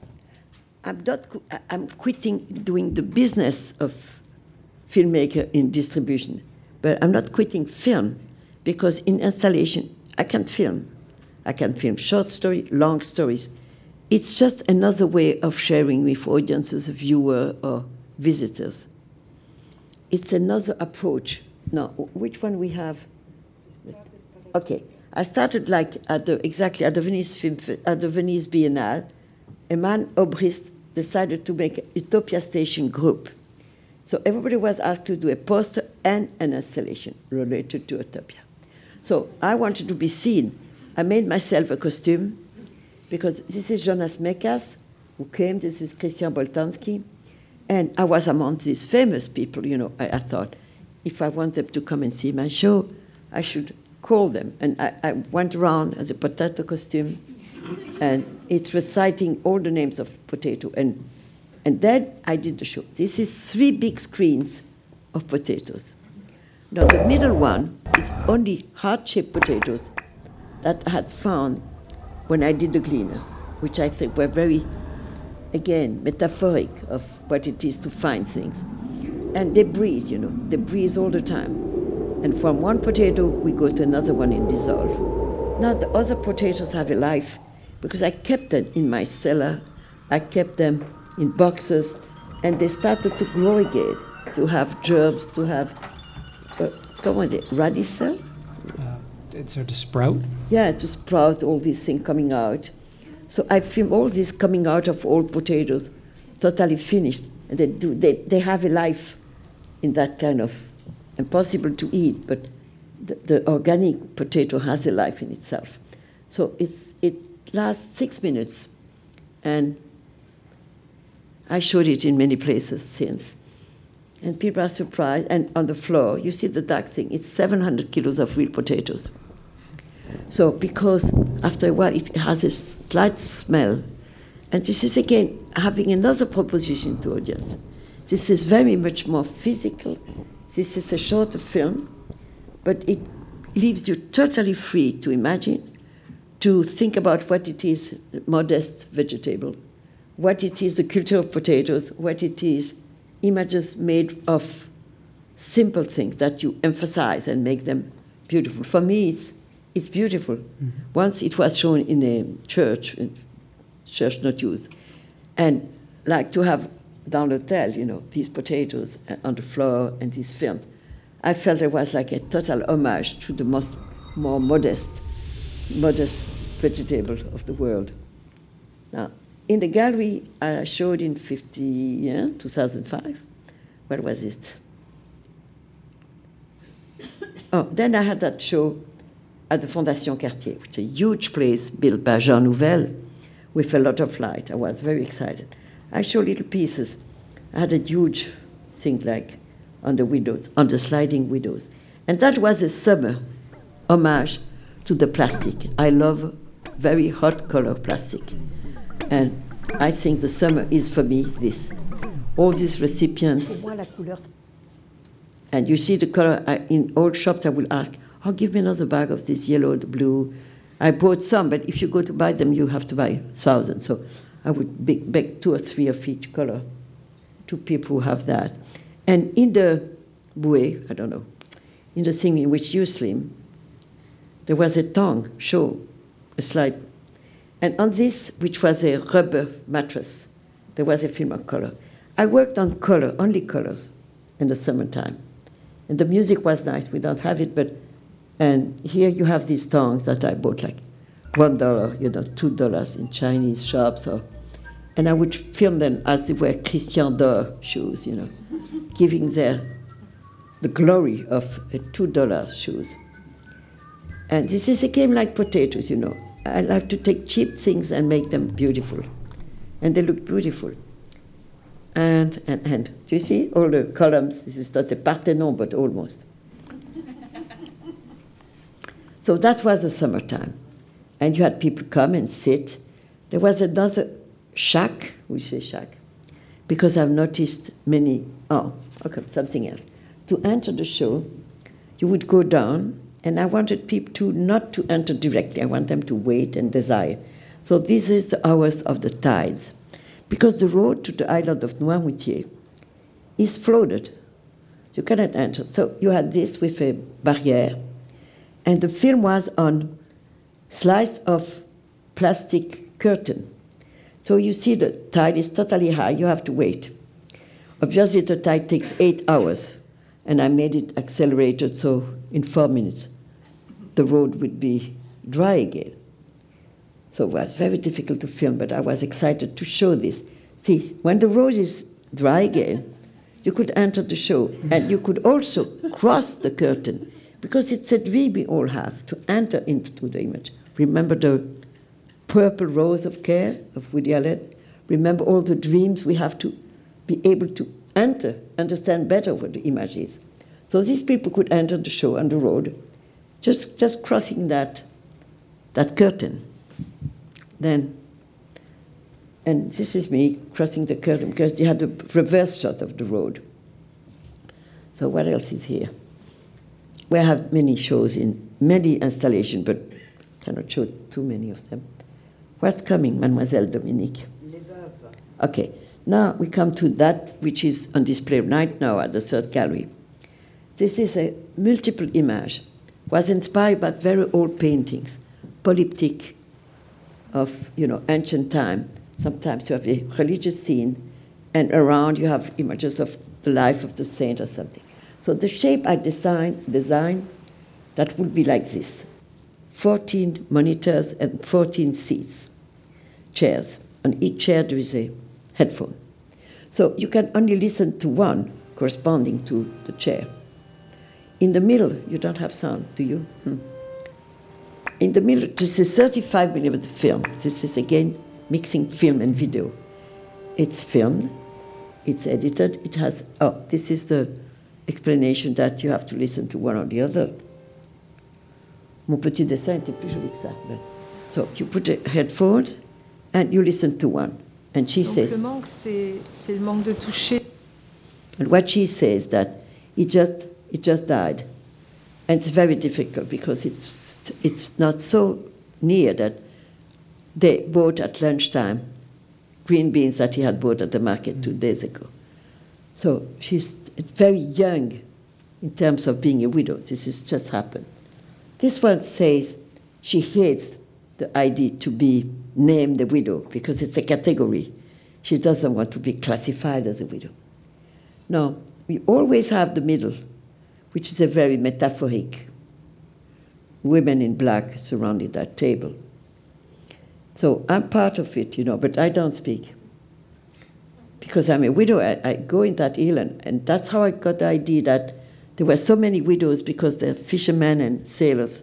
I'm quitting doing the business of filmmaker in distribution, but I'm not quitting film, because in installation, I can film. I can film short story, long stories. It's just another way of sharing with audiences, viewers, or visitors. It's another approach. Now, which one we have? Okay, I started like exactly at the Venice Biennale. A man, Obrist, decided to make a Utopia Station group. So everybody was asked to do a poster and an installation related to Utopia. So I wanted to be seen. I made myself a costume, because this is Jonas Mekas, who came, this is Christian Boltanski, and I was among these famous people, I thought, if I want them to come and see my show, I should call them. And I went around as a potato costume, and it's reciting all the names of potato. And then I did the show. This is 3 big screens of potatoes. Now, the middle one is only heart-shaped potatoes that I had found when I did the Gleaners, which I think were very, again, metaphoric of what it is to find things. And they breathe, they breathe all the time. And from one potato, we go to another one in dissolve. Now, the other potatoes have a life, because I kept them in my cellar, I kept them in boxes, and they started to grow again, to have germs, to have, radicel? It's sort of sprout? Yeah, to sprout all these things coming out. So I film all this coming out of old potatoes, totally finished. And they have a life in that kind of, impossible to eat, but the organic potato has a life in itself. So it lasts 6 minutes, and I showed it in many places since. And people are surprised. And on the floor, you see the dark thing, it's 700 kilos of real potatoes. So because after a while it has a slight smell, and this is again having another proposition to audience. This is very much more physical. This is a shorter film, but it leaves you totally free to imagine, to think about what it is, modest vegetable, what it is, the culture of potatoes, what it is, images made of simple things that you emphasize and make them beautiful. For me, it's beautiful. Mm-hmm. Once it was shown in a church not used, and like to have dans l'hôtel, these potatoes on the floor and these films, I felt it was like a total homage to the more modest vegetable of the world. Now, in the gallery I showed in 2005, where was it? Oh, then I had that show at the Fondation Cartier, which is a huge place built by Jean Nouvel with a lot of light. I was very excited. I showed little pieces. I had a huge thing like on the windows, on the sliding windows. And that was a summer homage to the plastic. I love very hot color plastic. And I think the summer is for me this. All these recipients. And you see the color, in old shops I will ask, oh, give me another bag of this yellow, the blue. I bought some, but if you go to buy them, you have to buy thousands. So I would beg 2 or 3 of each color to people who have that. And in the bouée, I don't know, in the thing in which you slim, there was a tongue show, a slide. And on this, which was a rubber mattress, there was a film of color. I worked on color, only colors, in the summertime. And the music was nice. We don't have it, but, and here you have these tongues that I bought like $1, $2 in Chinese shops, and I would film them as they were Christian Dior shoes, giving their the glory of $2 shoes. And this is a game like potatoes, you know. I like to take cheap things and make them beautiful. And they look beautiful. And do you see all the columns? This is not the Parthenon, but almost. So that was the summertime. And you had people come and sit. There was another shack, we say shack, because I've noticed many, okay, something else. To enter the show, you would go down, and I wanted people not to enter directly. I want them to wait and desire. So this is the hours of the tides, because the road to the island of Noirmoutier is flooded. You cannot enter. So you had this with a barrière, and the film was on slice of plastic curtain. So you see the tide is totally high, you have to wait. Obviously the tide takes 8 hours, and I made it accelerated so in 4 minutes the road would be dry again. So it was very difficult to film, but I was excited to show this. See, when the road is dry again, you could enter the show, and you could also cross the curtain, because it's a dream we all have, to enter into the image. Remember the Purple Rose of Care of Woody Allen? Remember all the dreams we have to be able to enter, understand better what the image is. So these people could enter the show on the road, just crossing that curtain. Then, and this is me crossing the curtain, because they had a reverse shot of the road. So what else is here? We have many shows in many installations, but cannot show too many of them. What's coming, Mademoiselle Dominique? Les Veuves. Okay, now we come to that which is on display right now at the third gallery. This is a multiple image, was inspired by very old paintings, polyptych of, ancient time. Sometimes you have a religious scene, and around you have images of the life of the saint or something. So the shape I design that would be like this. 14 monitors and 14 seats, chairs. On each chair there is a headphone. So you can only listen to one corresponding to the chair. In the middle, you don't have sound, do you? In the middle, this is 35mm film. This is, again, mixing film and video. It's filmed, it's edited, it has, this is the explanation that you have to listen to one or the other. Mon petit dessin était plus joli que ça. So you put a headphones and you listen to one. And she says... le manque, c'est le manque de toucher. And what she says that it just died. And it's very difficult because it's not so near that they bought at lunchtime green beans that he had bought at the market 2 days ago. So she's very young in terms of being a widow. This has just happened. This one says she hates the idea to be named a widow because it's a category. She doesn't want to be classified as a widow. No, we always have the middle, which is a very metaphoric. Women in black surrounding that table. So I'm part of it, but I don't speak. Because I'm a widow, I go in that hill, and that's how I got the idea that there were so many widows because they're fishermen and sailors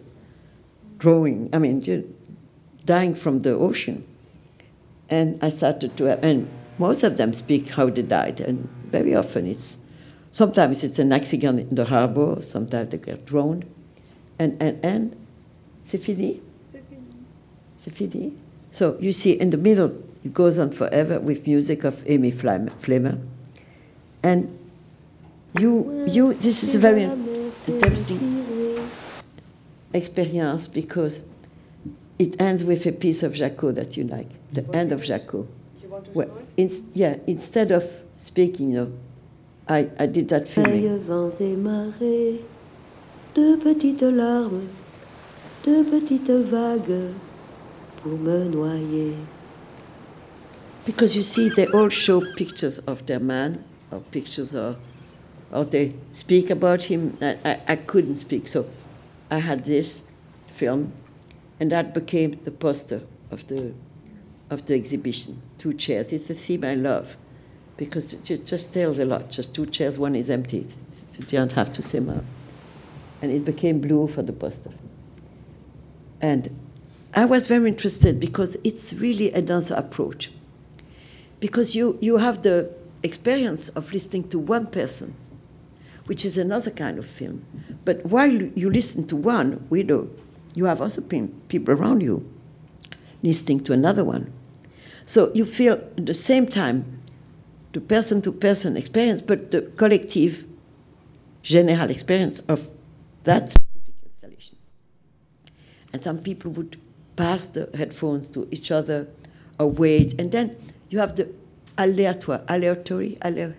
dying from the ocean. And I started to, and most of them speak how they died, and very often sometimes it's an accident in the harbor, sometimes they get drowned. And c'est fini? C'est fini? So you see in the middle, it goes on forever with music of Amy Flemmer. And this is a very interesting experience because it ends with a piece of Jacot that you like, the end of Jacot. Instead of speaking, I did that filming. Vents et marées, de petites larmes, de petites vagues pour me noyer. Because you see, they all show pictures of their man, or pictures or they speak about him. I couldn't speak, so I had this film, and that became the poster of the exhibition. 2 chairs. It's a theme I love. because it just tells a lot. Just 2 chairs, one is empty. You don't have to say more. And it became blue for the poster. And I was very interested because it's really another approach. Because you have the experience of listening to one person, which is another kind of film. But while you listen to one widow, you have other people around you listening to another one. So you feel at the same time the person-to-person experience, but the collective, general experience of that specific installation. And some people would pass the headphones to each other or wait, and then you have the aleatory,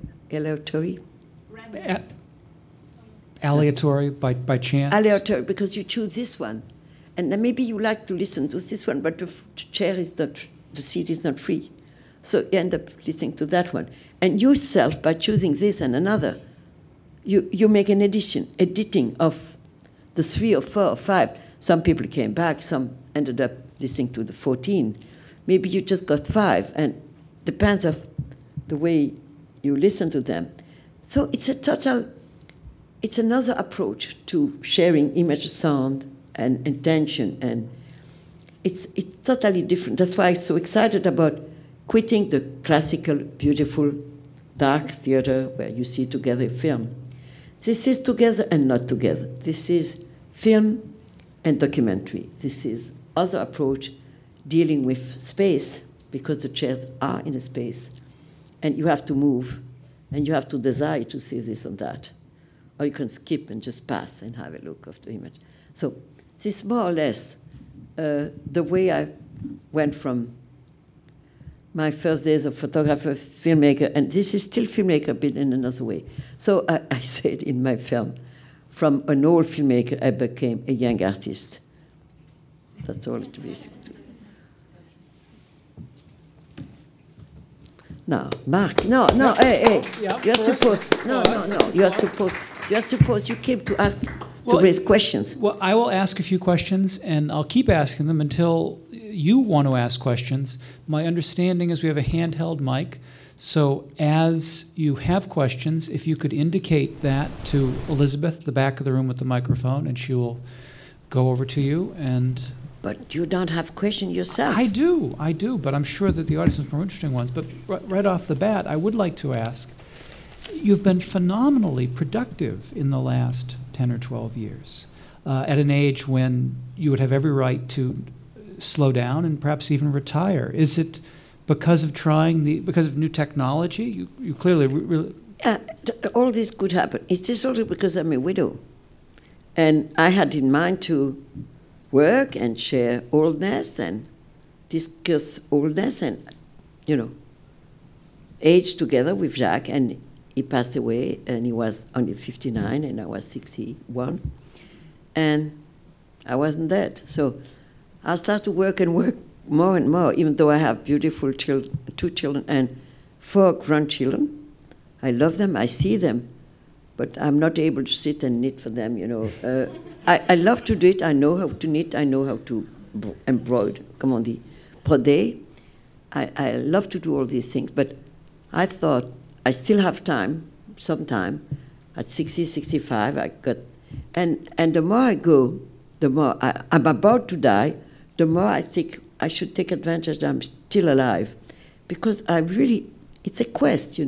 by chance? Aleatory, because you choose this one. And then maybe you like to listen to this one, but the seat is not free. So you end up listening to that one. And yourself, by choosing this and another, you make an editing of the 3 or 4 or 5. Some people came back, some ended up listening to the 14. Maybe you just got 5, and depends of the way you listen to them. So it's another approach to sharing image, sound, and intention, and it's totally different. That's why I'm so excited about quitting the classical, beautiful, dark theater where you see together a film. This is together and not together. This is film and documentary. This is other approach dealing with space, because the chairs are in a space, and you have to move, and you have to desire to see this and that. Or you can skip and just pass and have a look of the image. So this is more or less the way I went from my first days of photographer, filmmaker, and this is still filmmaker, but in another way. So I said in my film, from an old filmmaker, I became a young artist. That's all it is. No, Mark, no, hey, Yeah, you're supposed, you're supposed, you came to ask, to raise questions. Well, I will ask a few questions, and I'll keep asking them until you want to ask questions. My understanding is we have a handheld mic, so as you have questions, if you could indicate that to Elizabeth, the back of the room with the microphone, and she will go over to you and... But you don't have questions yourself. I do, but I'm sure that the audience has more interesting ones. But right off the bat, I would like to ask, you've been phenomenally productive in the last 10 or 12 years, at an age when you would have every right to slow down and perhaps even retire. Is it because of because of new technology? You clearly... really all this could happen. It is also because I'm a widow. And I had in mind to work and share oldness and discuss oldness and, age together with Jacques. And he passed away, and he was only 59, and I was 61. And I wasn't dead. So I started to work and work more and more, even though I have beautiful children, 2 children and 4 grandchildren. I love them, I see them, but I'm not able to sit and knit for them, I love to do it. I know how to knit. I know how to embroider, comme on dit, broder. I love to do all these things, but I thought I still have time, some time. At 60, 65, I got... And the more I go, the more I'm about to die, the more I think I should take advantage that I'm still alive. Because I really... It's a quest,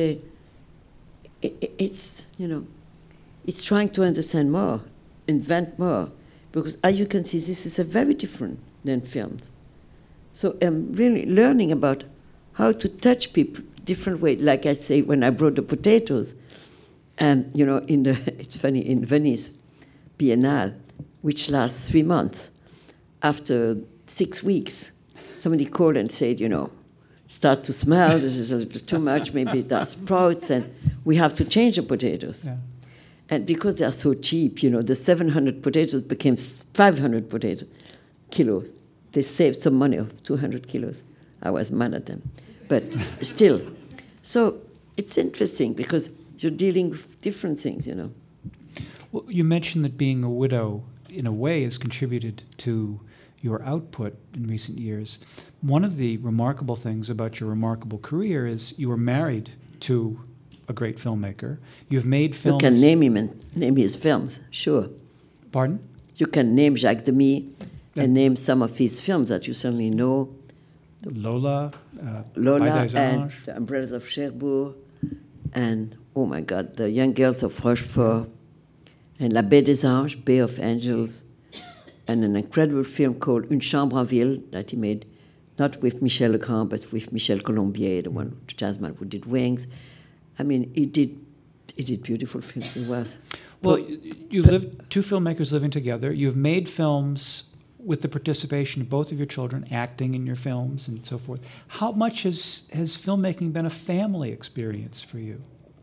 it's trying to understand more, invent more, because as you can see, this is a very different than films. So I'm really learning about how to touch people different way. Like I say, when I brought the potatoes, and it's funny, in Venice Biennale, which lasts 3 months, after 6 weeks, somebody called and said, start to smell, this is a little too much, maybe there are sprouts, and we have to change the potatoes. Yeah. And because they are so cheap, the 700 potatoes became 500 kilos. They saved some money of 200 kilos. I was mad at them. But still. So it's interesting because you're dealing with different things, Well, you mentioned that being a widow in a way, has contributed to your output in recent years. One of the remarkable things about your remarkable career is you were married to a great filmmaker. You've made films. You can name him and name his films, sure. Pardon? You can name Jacques Demy and name some of his films that you certainly know. Lola, Lola Paille des and Anges. The Umbrellas of Cherbourg, and, oh my God, The Young Girls of Rochefort, and La Baie des Anges, Bay of Angels, and an incredible film called Une Chambre en Ville that he made, not with Michel Legrand, but with Michel Colombier, the one, the jazzman who did Wings. I mean, he did beautiful films. He was. Well, two filmmakers living together. You've made films with the participation of both of your children, acting in your films and so forth. How much has filmmaking been a family experience for you?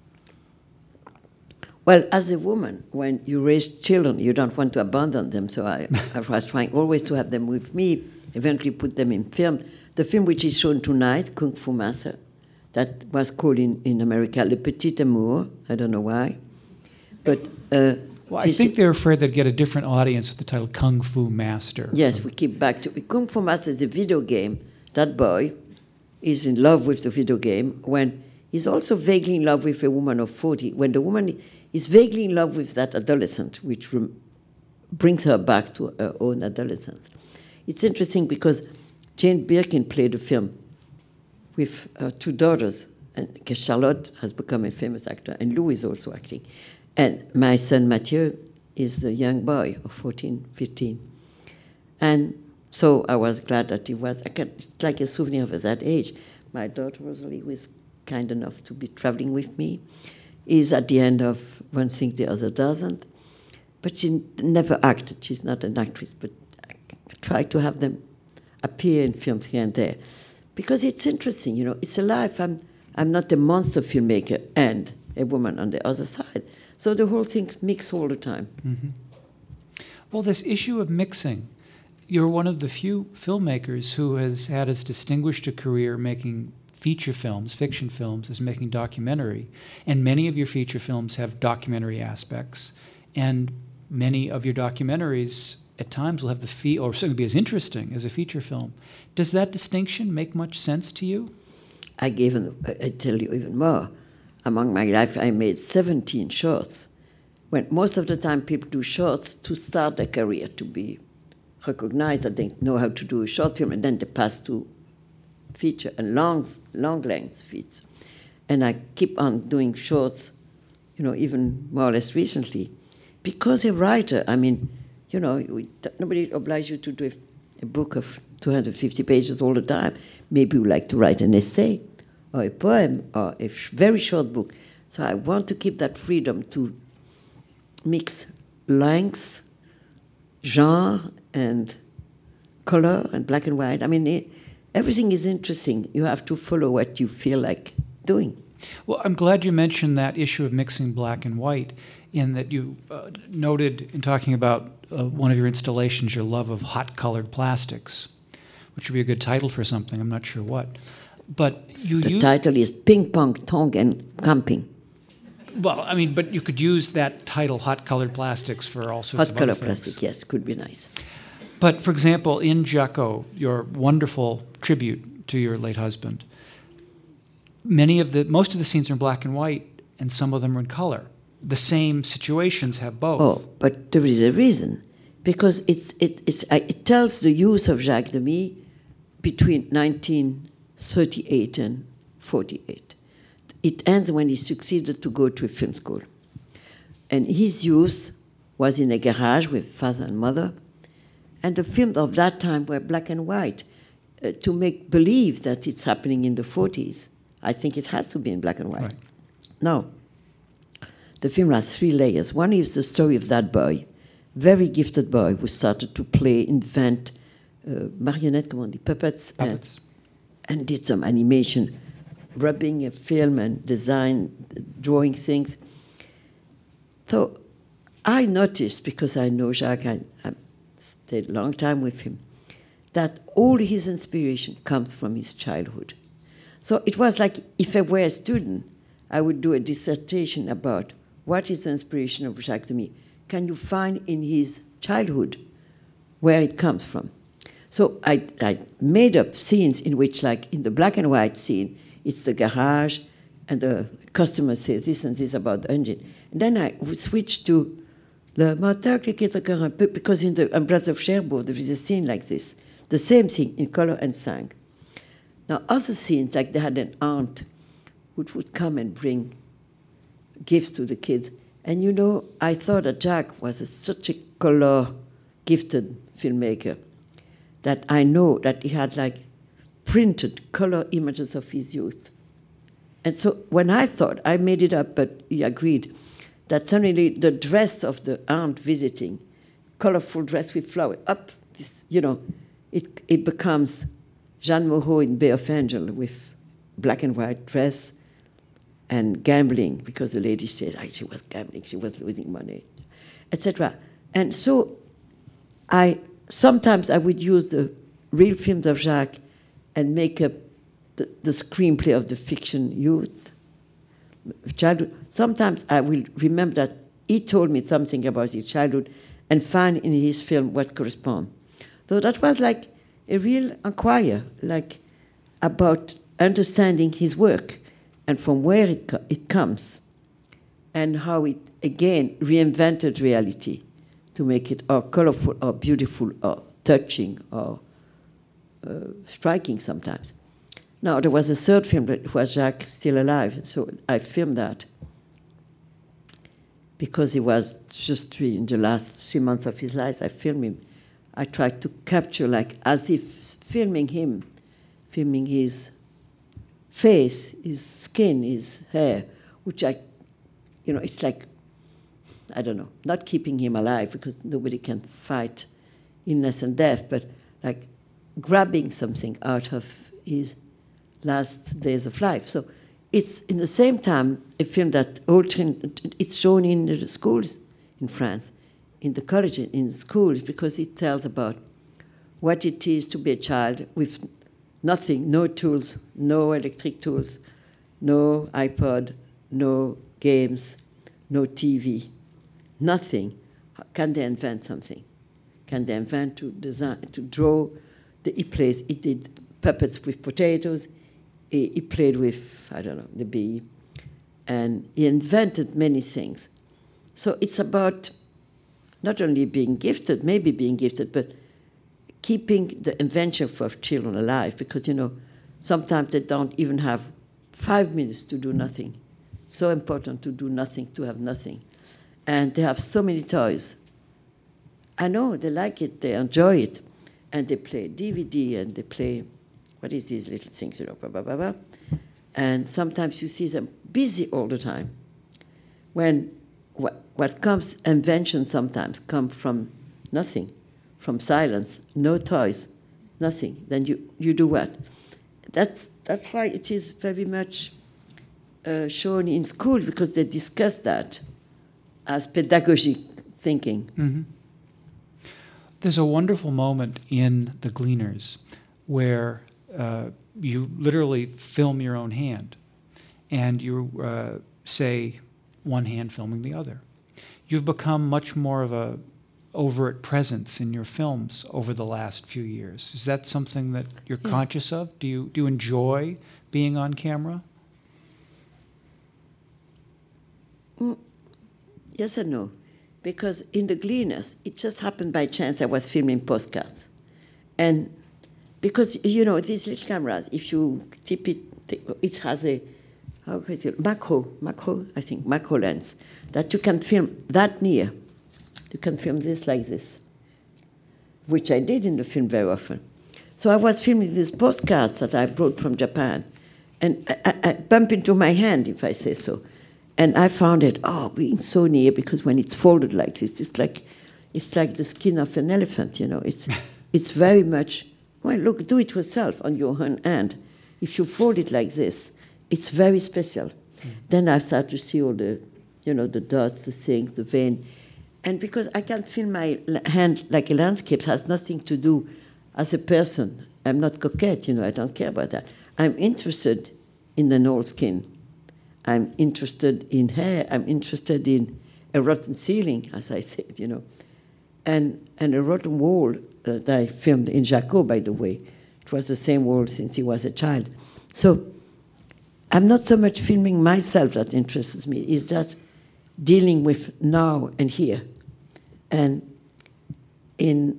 Well, as a woman, when you raise children, you don't want to abandon them. So I was trying always to have them with me, eventually put them in film. The film which is shown tonight, Kung Fu Master, that was called in America Le Petit Amour. I don't know why. But well, I think they're afraid they'd get a different audience with the title Kung Fu Master. Yes, we keep back to Kung Fu Master is a video game. That boy is in love with the video game when he's also vaguely in love with a woman of 40. When the woman is vaguely in love with that adolescent, which brings her back to her own adolescence. It's interesting because Jane Birkin played a film with her two daughters, and Charlotte has become a famous actor, and Lou is also acting. And my son Mathieu is the young boy of 14, 15. And so I was glad that he was, it's like a souvenir of that age. My daughter Rosalie, who is kind enough to be traveling with me, is at the end of One Thing the Other Doesn't. But she never acted. She's not an actress, but I try to have them appear in films here and there. Because it's interesting, it's a life. I'm not a monster filmmaker and a woman on the other side. So the whole thing mixes all the time. Mm-hmm. Well, this issue of mixing, you're one of the few filmmakers who has had as distinguished a career making feature films, fiction films, as making documentary. And many of your feature films have documentary aspects. And many of your documentaries at times will have the feel, or certainly be as interesting as a feature film. Does that distinction make much sense to you? I tell you even more. Among my life, I made 17 shorts. When most of the time people do shorts to start their career, to be recognized that they know how to do a short film, and then they pass to feature and long length feats. And I keep on doing shorts, even more or less recently, because a writer, nobody obliges you to do a book of 250 pages all the time. Maybe you like to write an essay or a poem or a very short book. So I want to keep that freedom to mix length, genre, and color, and black and white. Everything is interesting. You have to follow what you feel like doing. Well, I'm glad you mentioned that issue of mixing black and white, in that you noted in talking about one of your installations, your love of hot-colored plastics, which would be a good title for something. I'm not sure what. But the title is Ping Pong, Tong, and Camping. Well, but you could use that title, hot-colored plastics, for all sorts of other things. Hot-colored plastic, yes, could be nice. But, for example, in Jacot, your wonderful tribute to your late husband, most of the scenes are in black and white, and some of them are in color. The same situations have both. Oh, but there is a reason, because it tells the youth of Jacques Demy between 1938 and 48. It ends when he succeeded to go to a film school. And his youth was in a garage with father and mother, and the films of that time were black and white to make believe that it's happening in the 40s. I think it has to be in black and white. Right. No. The film has 3 layers. One is the story of that boy, very gifted boy who started to invent marionette, puppets. And did some animation, rubbing a film and design, drawing things. So I noticed, because I know Jacques, I stayed a long time with him, that all his inspiration comes from his childhood. So it was like if I were a student, I would do a dissertation about what is the inspiration of Jacques Demy. Can you find in his childhood, where it comes from. So I made up scenes in which, like in the black and white scene, it's the garage, and the customer says this and this about the engine. And then I switched to le moteur qui quitte encore un peu, because in the Umbrellas of Cherbourg, there is a scene like this, the same thing in color and sound. Now, other scenes, like they had an aunt who would come and bring gifts to the kids. And you know, I thought that Jacques was such a color-gifted filmmaker that I know that he had like printed color images of his youth. And so when I thought, I made it up, but he agreed, that suddenly the dress of the aunt visiting, colorful dress with flowers, up, this, you know, it becomes Jeanne Moreau in Bay of Angel with black and white dress and gambling, because the lady said she was gambling, she was losing money, etc. And so sometimes I would use the real films of Jacques and make up the screenplay of the fiction youth, childhood. Sometimes I will remember that he told me something about his childhood and find in his film what corresponds. So that was like a real inquiry, like about understanding his work and from where it comes, and how it, again, reinvented reality to make it or colorful or beautiful or touching or striking sometimes. Now, there was a third film that was Jacques still alive, so I filmed that because he was just in the last 3 months of his life. I filmed him. I tried to capture, like, as if filming him, filming his face, his skin, his hair, which it's like, I don't know, not keeping him alive because nobody can fight illness and death, but like grabbing something out of his last days of life. So it's in the same time a film that it's shown in the schools in France, in the colleges, in the schools, because it tells about what it is to be a child with nothing, no tools, no electric tools, no iPod, no games, no TV, nothing. Can they invent something? Can they invent to design, to draw? He did puppets with potatoes. He played with, I don't know, the bee. And he invented many things. So it's about not only being gifted, maybe being gifted, but keeping the invention for children alive, because, you know, sometimes they don't even have 5 minutes to do nothing. So important to do nothing, to have nothing. And they have so many toys. I know, they like it, they enjoy it. And they play DVD, and they play, what is these little things, you know, blah, blah, blah, blah. And sometimes you see them busy all the time. When what comes, invention sometimes come from nothing, from silence, no toys, nothing. Then you do what? That's why it is very much shown in school, because they discuss that as pedagogic thinking. Mm-hmm. There's a wonderful moment in The Gleaners where you literally film your own hand, and you say one hand filming the other. You've become much more of a overt presence in your films over the last few years. Is that something that you're conscious of? Do you enjoy being on camera? Yes and no. Because in The Gleaners, it just happened by chance I was filming postcards. And because, you know, these little cameras, if you tip it, it has a, how is it, macro lens, that you can film that near. You can film this like this, which I did in the film very often. So I was filming these postcards that I brought from Japan, and I bump into my hand, if I say so. And I found it, being so near, because when it's folded like this, it's like the skin of an elephant, you know. It's very much, well, look, do it yourself on your own hand. If you fold it like this, it's very special. Then I start to see all the, you know, the dots, the things, the vein. And because I can feel my hand like a landscape, it has nothing to do as a person. I'm not coquette, you know, I don't care about that. I'm interested in the old skin. I'm interested in hair. I'm interested in a rotten ceiling, as I said, you know. and a rotten wall that I filmed in Jaco, by the way. It was the same wall since he was a child. So I'm not so much filming myself that interests me. It's just dealing with now and here. And in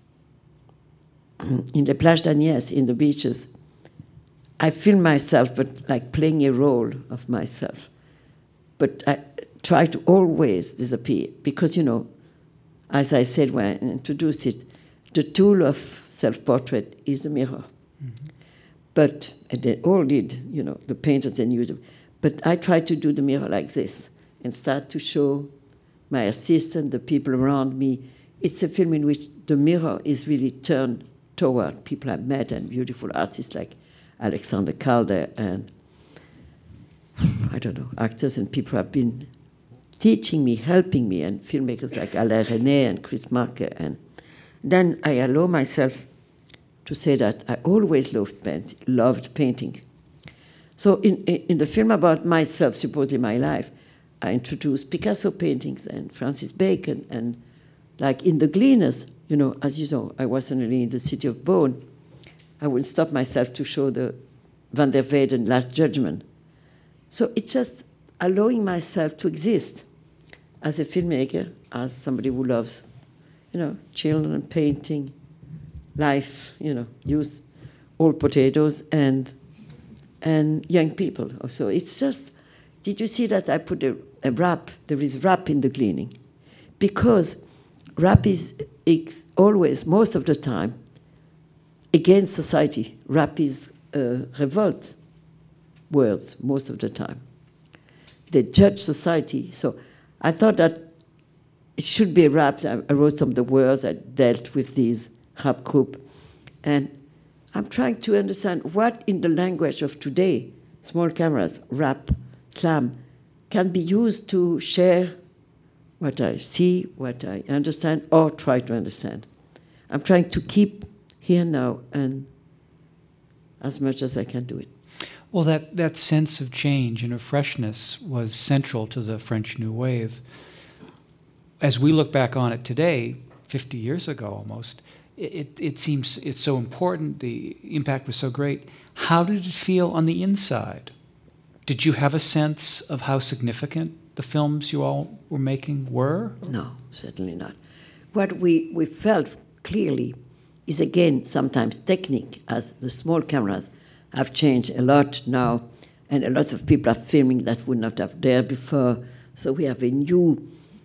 the Plage d'Agnès, in the beaches, I film myself, but like playing a role of myself. But I try to always disappear because, you know, as I said when I introduced it, the tool of self-portrait is the mirror. Mm-hmm. But and they all did, you know, the painters and you. But I try to do the mirror like this and start to show my assistant, the people around me. It's a film in which the mirror is really turned toward people I've met and beautiful artists like Alexander Calder and, I don't know, actors and people who have been teaching me, helping me, and filmmakers like Alain René and Chris Marker. And then I allow myself to say that I always loved painting. So in the film about myself, supposedly my life, I introduced Picasso paintings and Francis Bacon, and like in The Gleaners, you know, as you know, I was only in the City of Bone. I would stop myself to show the Van der Weyden Last Judgment. So it's just allowing myself to exist as a filmmaker, as somebody who loves, you know, children, painting, life, you know, youth, old potatoes, and young people. So it's just, did you see that I put a rap? There is rap in The Gleaning, because rap is always, most of the time, against society. Rap is revolt words most of the time. They judge society. So I thought that it should be rap. I wrote some of the words. I dealt with these rap group. And I'm trying to understand what in the language of today, small cameras, rap, slam, can be used to share what I see, what I understand, or try to understand. I'm trying to keep here now and as much as I can do it. Well, that sense of change and of freshness was central to the French New Wave. As we look back on it today, 50 years ago almost, it seems it's so important, the impact was so great. How did it feel on the inside? Did you have a sense of how significant the films you all were making were? No, certainly not. What we felt clearly is, again, sometimes technique, as the small cameras have changed a lot now, and a lot of people are filming that would not have dared before. So we have a new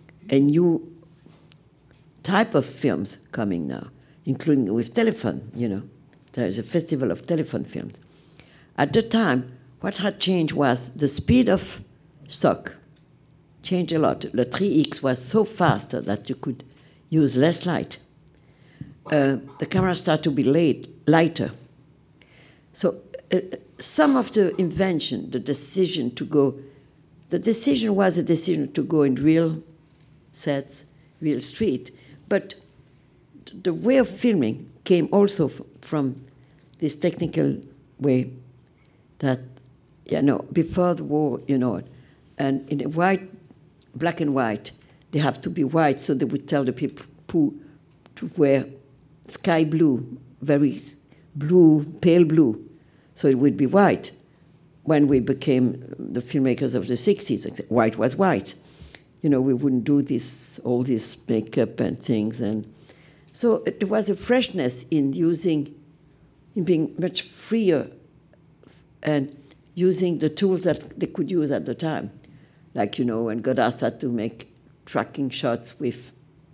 type of films coming now, including with telephone, you know. There is a festival of telephone films. At the time, what had changed was the speed of stock changed a lot. The 3X was so fast that you could use less light. The camera started to be lighter. So some of the invention, the decision was a decision to go in real sets, real street. But the way of filming came also from this technical way that, you know, before the war, you know, and in a black and white, they have to be white, so they would tell the people to wear sky blue, very blue, pale blue, so it would be white. When we became the filmmakers of the 60s, white was white. You know, we wouldn't do all this makeup and things. And so there was a freshness in being much freer and using the tools that they could use at the time. Like, you know, when Godard started to make tracking shots with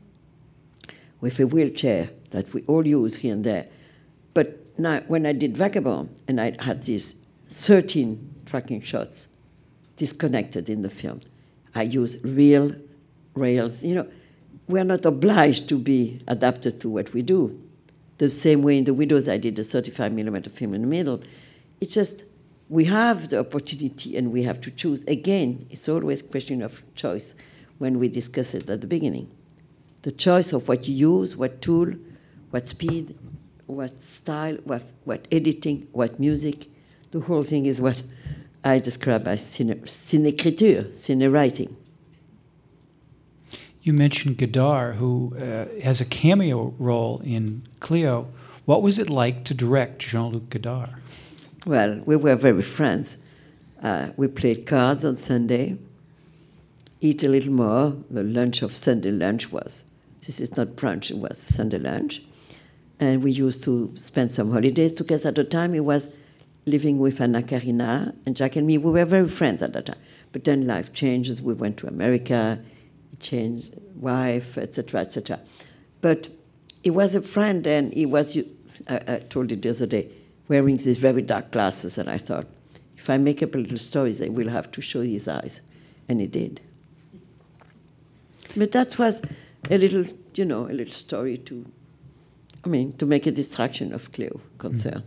a wheelchair that we all use here and there. But now, when I did Vagabond, and I had these 13 tracking shots disconnected in the film, I used real rails. You know, we're not obliged to be adapted to what we do. The same way in The Widows, I did a 35mm film in the middle. It's just, we have the opportunity and we have to choose. Again, it's always a question of choice when we discuss it at the beginning. The choice of what you use, what tool, what speed, what style, what editing, what music. The whole thing is what I describe as cinécriture, cine writing. You mentioned Godard, who has a cameo role in Cleo. What was it like to direct Jean-Luc Godard? Well, we were very friends. We played cards on Sunday, eat a little more. The lunch of Sunday lunch was, this is not brunch, it was Sunday lunch. And we used to spend some holidays together. At the time, he was living with Anna Karina and Jack and me. We were very friends at that time. But then life changes. We went to America, he changed wife, etc., etc. But he was a friend, and he was, I told you the other day, wearing these very dark glasses, and I thought, if I make up a little stories, I will have to show his eyes. And he did. But that was a little, a little story to make a distraction of Cleo concern.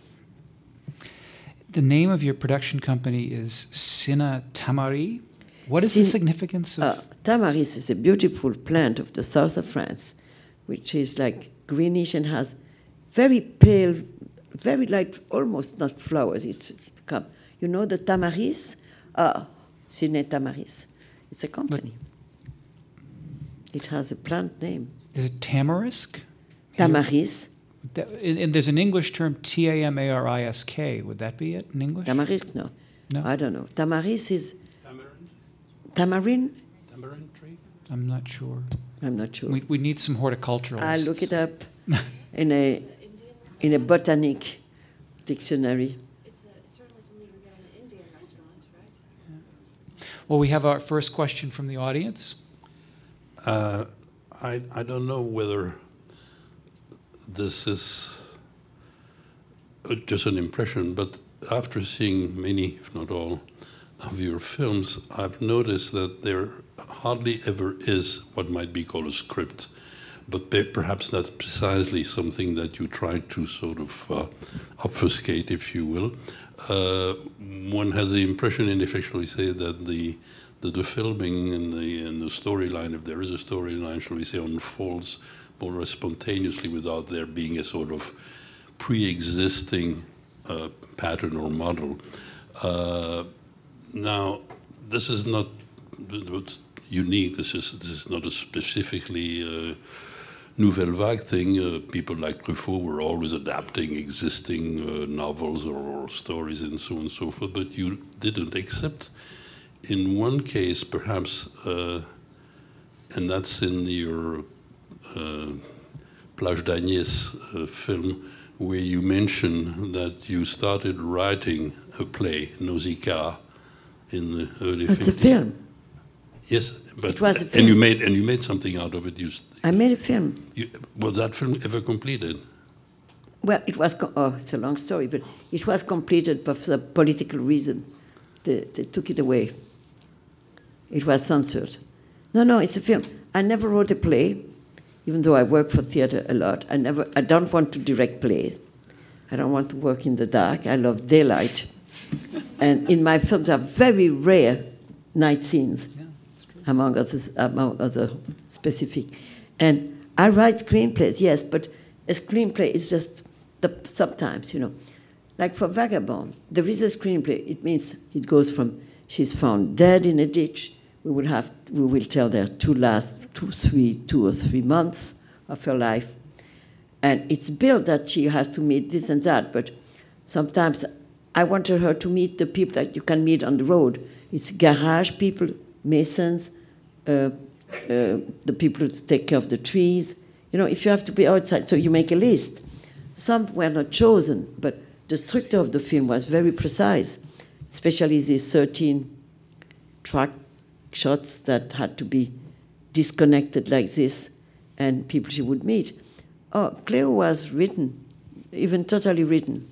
The name of your production company is Cine Tamaris. What is the significance of... Tamaris is a beautiful plant of the south of France, which is like greenish and has very pale, very light, almost not flowers. It's come. You know the Tamaris? Cine Tamaris. It's a company. It has a plant name. Is it tamarisk? Tamaris. And there's an English term, Tamarisk. Would that be it in English? Tamarisk, no. I don't know. Tamaris is... Tamarind? Tamarind tree? I'm not sure. I'm not sure. We need some horticulturalists. I'll look it up in a botanic dictionary. It's certainly something you get in an Indian restaurant, right? Yeah. Well, we have our first question from the audience. I don't know whether this is just an impression, but after seeing many, if not all, of your films, I've noticed that there hardly ever is what might be called a script, but perhaps that's precisely something that you try to sort of obfuscate, if you will. One has the impression, in effect, shall we say, that the filming and the storyline, if there is a storyline, shall we say, unfolds more or less spontaneously without there being a sort of pre-existing pattern or model. Now, this is not what's unique. This is not a specifically Nouvelle Vague thing. People like Truffaut were always adapting existing novels or stories and so on and so forth, but you didn't, except in one case, perhaps, and that's in your Plage d'Agnès film, where you mention that you started writing a play, Nausicaa, in the early 50s. It's a film. Yes, but it was a film. And you made something out of it. I made a film. Was that film ever completed? Well, it was. It's a long story, but it was completed for some political reason. They took it away. It was censored. No, it's a film. I never wrote a play, even though I work for theater a lot. I don't want to direct plays. I don't want to work in the dark. I love daylight. And in my films are very rare night scenes, among other specific. And I write screenplays, yes, but a screenplay is just sometimes, Like for Vagabond, there is a screenplay. It means it goes from she's found dead in a ditch. We will tell there 2 or 3 months of her life. And it's built that she has to meet this and that, but sometimes I wanted her to meet the people that you can meet on the road. It's garage people, masons, the people who take care of the trees. If you have to be outside, so you make a list. Some were not chosen, but the structure of the film was very precise, especially these 13 track shots that had to be disconnected like this, and people she would meet. Cleo was written, even totally written,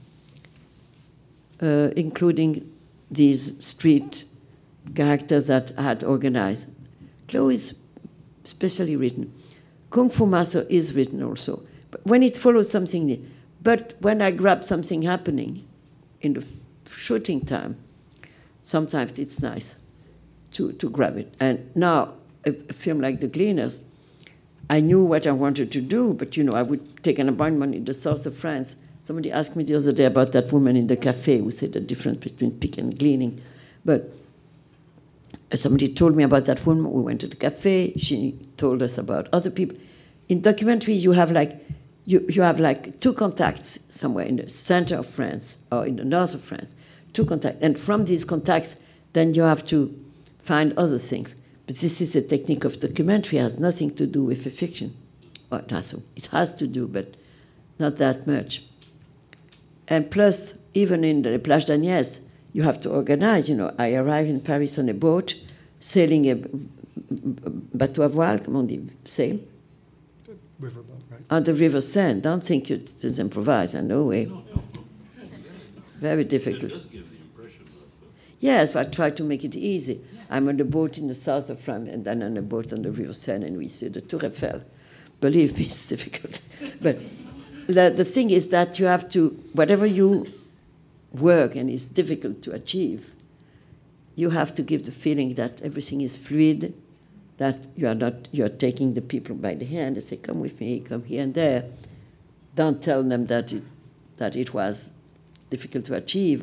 including these street characters that I had organized. Cleo is specially written. Kung Fu Master is written also, but when it follows something new. But when I grab something happening in the shooting time, sometimes it's nice to grab it. And now, a film like The Gleaners, I knew what I wanted to do, but I would take an appointment in the south of France. Somebody asked me the other day about that woman in the cafe who said the difference between pick and gleaning. But somebody told me about that woman. We went to the cafe. She told us about other people. In documentaries, you have like two contacts somewhere in the center of France or in the north of France, two contacts. And from these contacts, then you have to find other things. But this is a technique of documentary. It has nothing to do with a fiction. Well, it has to do, but not that much. And plus, even in the Plage d'Agnès, you have to organize. I arrived in Paris on a boat, sailing a bateau à voile, comment on dit, sail? Riverboat, right? On the River Seine. Don't think you just improvise, no way. Very difficult. Yes, I try to make it easy. I'm on a boat in the south of France and then on a boat on the River Seine, and we see the Tour Eiffel. Believe me, it's difficult. But the thing is that you have to, whatever you work and it's difficult to achieve, you have to give the feeling that everything is fluid, that you're taking the people by the hand and say, come with me, come here and there. Don't tell them that it was difficult to achieve,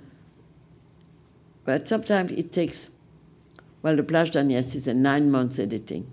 but sometimes it takes, the Plage d'Agnès is a 9 months editing.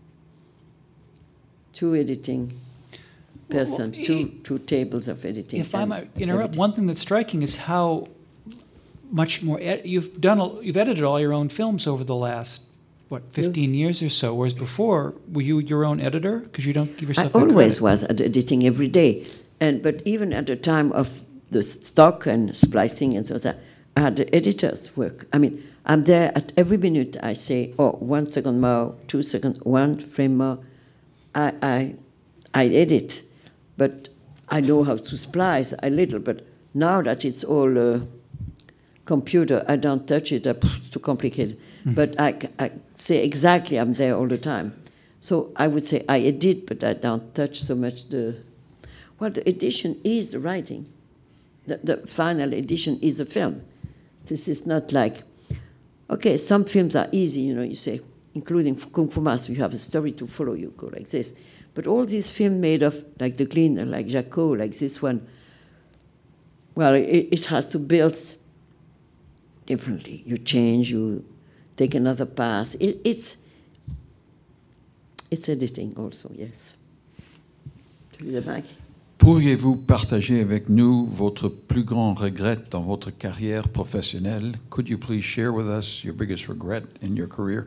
2 editing person, two tables of editing. If I might interrupt, one thing that's striking is how much more you've edited all your own films over the last 15 years or so, whereas before were you your own editor? Because you don't give yourself. I always was editing every day, but even at the time of the stock and splicing and so on, I had the editors work. I mean, I'm there at every minute. I say, 1 second more, 2 seconds, 1 frame more. I edit, but I know how to splice a little. But now that it's all computer, I don't touch it. It's too complicated. Mm-hmm. But I say exactly I'm there all the time. So I would say I edit, but I don't touch so much the edition is the writing. The final edition is a film. This is not like, some films are easy, you say, including Kung Fu Master, you have a story to follow, you go like this. But all these films made of, like The Cleaner, like Jacot, like this one, it has to build differently. You change, you take another pass. It's editing also, yes. The mic. Pourriez-vous partager avec nous votre plus grand regret dans votre carrière professionnelle? Could you please share with us your biggest regret in your career?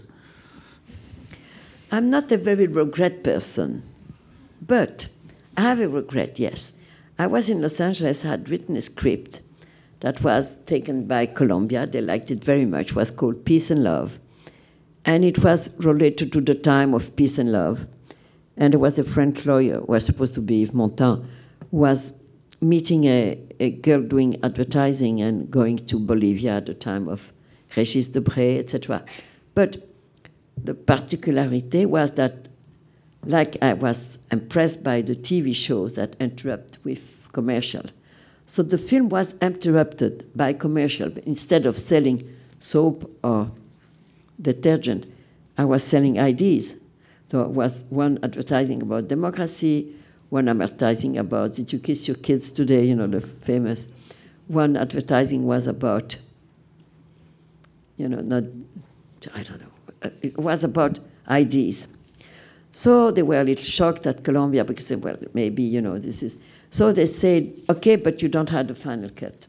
I'm not a very regret person, but I have a regret, yes. I was in Los Angeles, I had written a script that was taken by Columbia. They liked it very much. It was called Peace and Love. And it was related to the time of peace and love. And there was a French lawyer, who was supposed to be Yves Montand, who was meeting a girl doing advertising and going to Bolivia at the time of Régis Debray, etc. But the particularity was that, like I was impressed by the TV shows that interrupt with commercial. So the film was interrupted by commercial. Instead of selling soap or detergent, I was selling ideas. So it was one advertising about democracy, one advertising about did you kiss your kids today, the famous. One advertising was about, I don't know. It was about ideas. So they were a little shocked at Columbia because they said, maybe, this is. So they said, okay, but you don't have the final cut.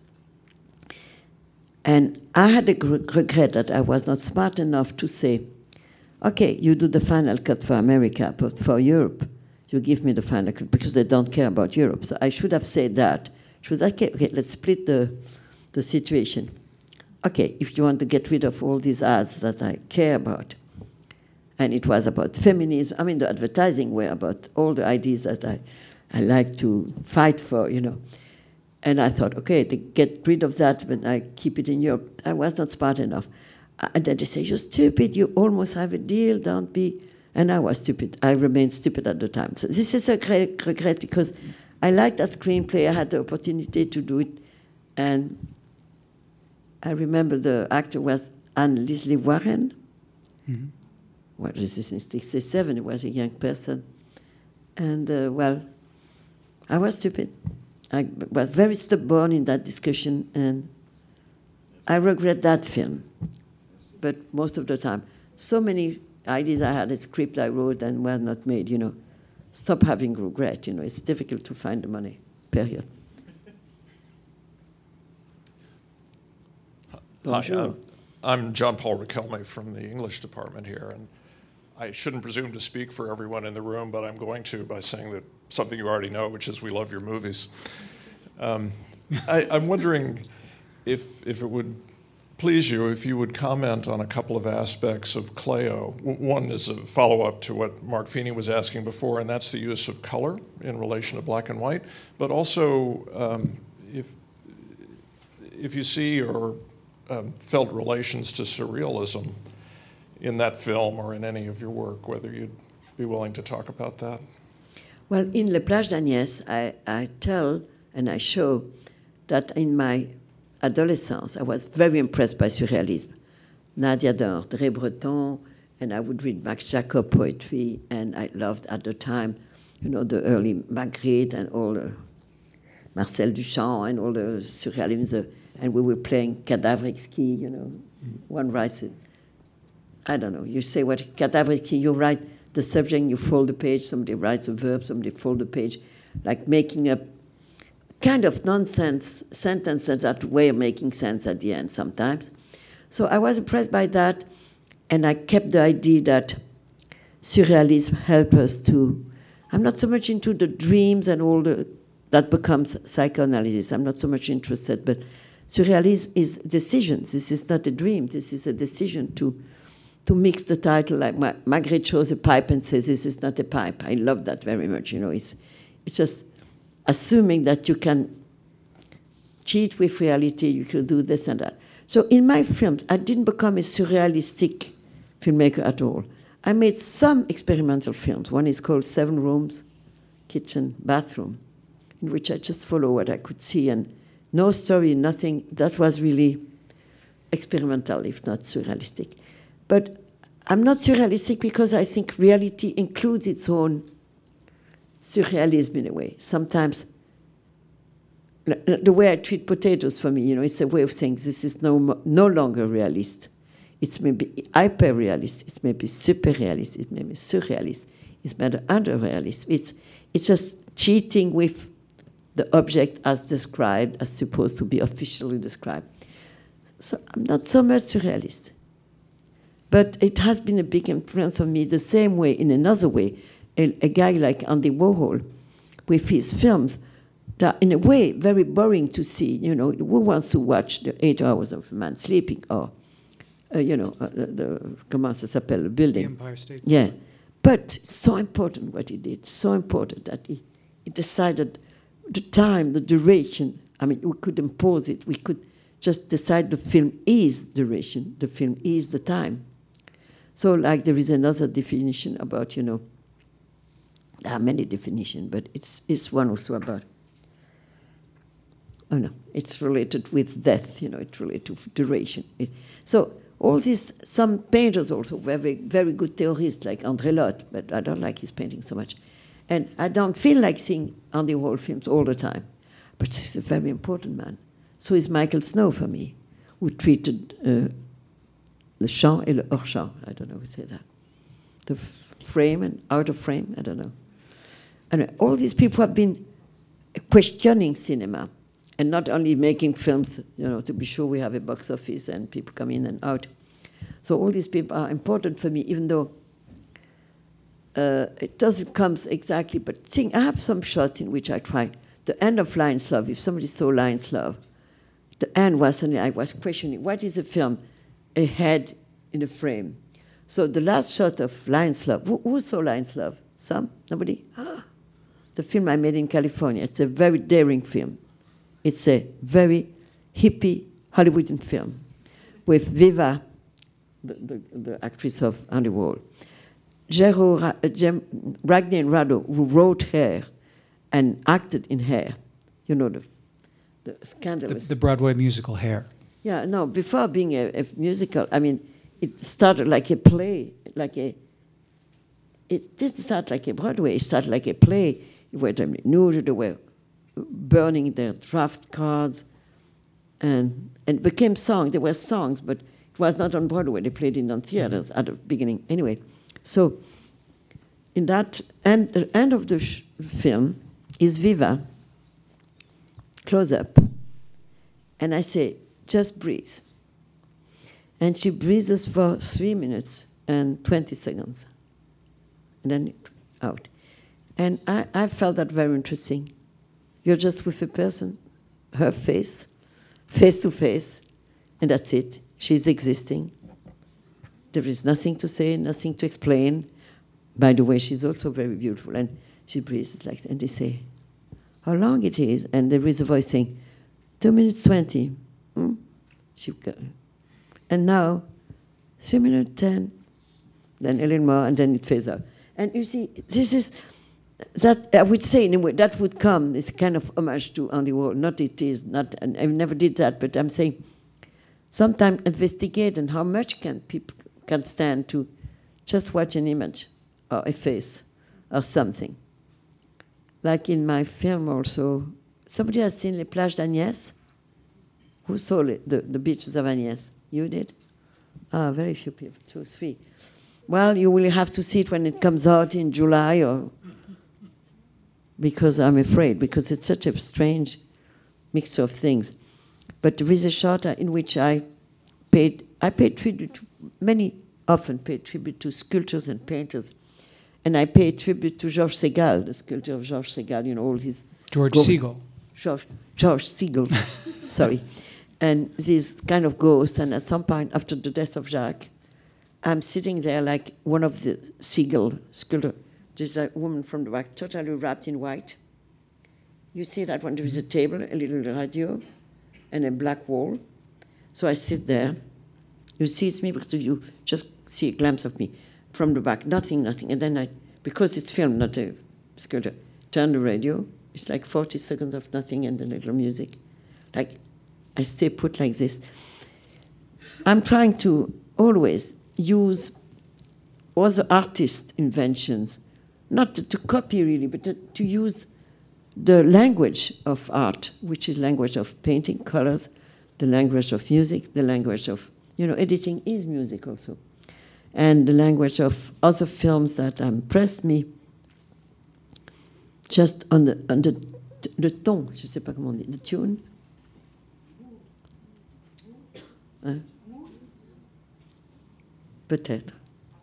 And I had a regret that I was not smart enough to say, okay, you do the final cut for America, but for Europe, you give me the final cut because they don't care about Europe. So I should have said that. She was okay, let's split the situation. Okay, if you want to get rid of all these ads that I care about, and it was about feminism, the advertising were about all the ideas that I like to fight for, And I thought, okay, to get rid of that, but I keep it in Europe. I was not smart enough. And then they say, you're stupid, you almost have a deal, don't be. And I was stupid. I remained stupid at the time. So this is a great regret because I liked that screenplay. I had the opportunity to do it. And I remember the actor was Anne Leslie Warren. Mm-hmm. Well, this is in 1967. He was a young person. And, I was stupid. I was very stubborn in that discussion, and I regret that film. but most of the time, so many ideas I had, a script I wrote and were not made, Stop having regret, it's difficult to find the money, period. Hi, I'm John Paul Riquelme from the English department here, and I shouldn't presume to speak for everyone in the room, but I'm going to by saying that something you already know, which is we love your movies. I'm wondering if it would please you if you would comment on a couple of aspects of Cleo. One is a follow-up to what Mark Feeney was asking before, and that's the use of color in relation to black and white, but also if you see or felt relations to surrealism in that film or in any of your work, whether you'd be willing to talk about that. Well, in Les Plages d'Agnès, I tell and I show that in my adolescence, I was very impressed by surrealism. Nadia Dre Breton, and I would read Max Jacob poetry, and I loved at the time, the early Magritte and all the Marcel Duchamp and all the surrealism, and we were playing Cadavre Exquis, One writes it. I don't know, you say what, Cadavre Exquis, you write the subject, you fold the page, somebody writes a verb, somebody fold the page, like making up kind of nonsense sentence and that way of making sense at the end sometimes. So I was impressed by that, and I kept the idea that surrealism helps us to, I'm not so much into the dreams and all that becomes psychoanalysis. I'm not so much interested, but surrealism is decisions. This is not a dream. This is a decision to mix the title, like Magritte shows a pipe and says, this is not a pipe. I love that very much, It's just assuming that you can cheat with reality, you can do this and that. So in my films, I didn't become a surrealistic filmmaker at all. I made some experimental films. One is called 7 Rooms, Kitchen, Bathroom, in which I just follow what I could see, and no story, nothing. That was really experimental, if not surrealistic. But I'm not surrealistic because I think reality includes its own surrealism in a way. Sometimes the way I treat potatoes for me, it's a way of saying this is no longer realist. It's maybe hyper-realist, it's maybe super-realist, it's maybe surrealist, it's maybe under-realist. It's just cheating with the object as described, as supposed to be officially described. So I'm not so much surrealist. But it has been a big influence on me the same way, in another way, a guy like Andy Warhol, with his films, that in a way very boring to see. Who wants to watch the 8 hours of a man sleeping, or comment ça s'appelle, the building? The Empire State. Yeah, but so important what he did. So important that he decided the time, the duration. I mean, we could impose it. We could just decide the film is duration. The film is the time. So, like, there is another definition about, there are many definitions, but it's one also about, it's related with death, it's related to duration. So all these, some painters also were very, very good theorists, like André Lotte, but I don't like his painting so much. And I don't feel like seeing Andy Warhol films all the time, but he's a very important man. So is Michael Snow for me, who treated le champ et le hors-champ, I don't know who say that. The frame and out of frame, I don't know. And all these people have been questioning cinema and not only making films, to be sure we have a box office and people come in and out. So all these people are important for me, even though it doesn't come exactly, but I have some shots in which I try. The end of Lion's Love, if somebody saw Lion's Love, the end was suddenly, I was questioning, what is a film? A head in a frame. So the last shot of Lion's Love, who saw Lion's Love? Some? Nobody? The film I made in California. It's a very daring film. It's a very hippie Hollywoodian film with Viva, the actress of Andy Warhol. Ragni and Rado, who wrote Hair and acted in Hair, the scandalous. The Broadway musical Hair. Yeah, no, before being a musical, I mean, it started like a play, it didn't start like a Broadway, it started like a play where they were burning their draft cards and it became song. There were songs, but It was not on Broadway. They played it on theaters at the beginning. Anyway, so in that the end of the film is Viva, close up. And I say, just breathe. And she breathes for 3 minutes and 20 seconds. And then out. And I felt that very interesting. You're just with a person, her face to face, and that's it. She's existing. There is nothing to say, nothing to explain. By the way, she's also very beautiful. And she breathes like that. And they say, how long it is? And there is a voice saying, 2 minutes 20. And now, 3 minutes 10, then a little more, and then it fades out. And you see, this is, that I would say in a way, that would come, this kind of homage to Andy Warhol. Not it is, not, and I never did that, but I'm saying, sometimes investigate and how much can people can stand to just watch an image or a face or something. Like in my film also, somebody has seen Les Plages d'Agnès? Who saw the beaches of Agnès? You did? Very few people, 2, 3. Well, you will have to see it when it comes out in July, or because I'm afraid, because it's such a strange mixture of things. But there is a shot in which I paid tribute to, often paid tribute to sculptors and painters. And I paid tribute to Georges Segal, the sculptor of Georges Segal, you know, all his... George Segal. George Segal, sorry. And these kind of ghosts, and at some point after the death of Jacques, I'm sitting there like one of the Segal sculptors. There's a woman from the back, totally wrapped in white. You see that when there is a table, a little radio, and a black wall. So I sit there. You see it's me because you just see a glimpse of me from the back. Nothing. And then because it's film, not a sculpture, turn the radio. It's like 40 seconds of nothing and a little music. Like, I stay put like this. I'm trying to always use other artists' inventions, not to copy really, but to use the language of art, which is language of painting, colors, the language of music, the language of, editing is music also, and the language of other films that impressed me, just on the ton, je sais pas comment on dit, the tune. Hein? Peut-être.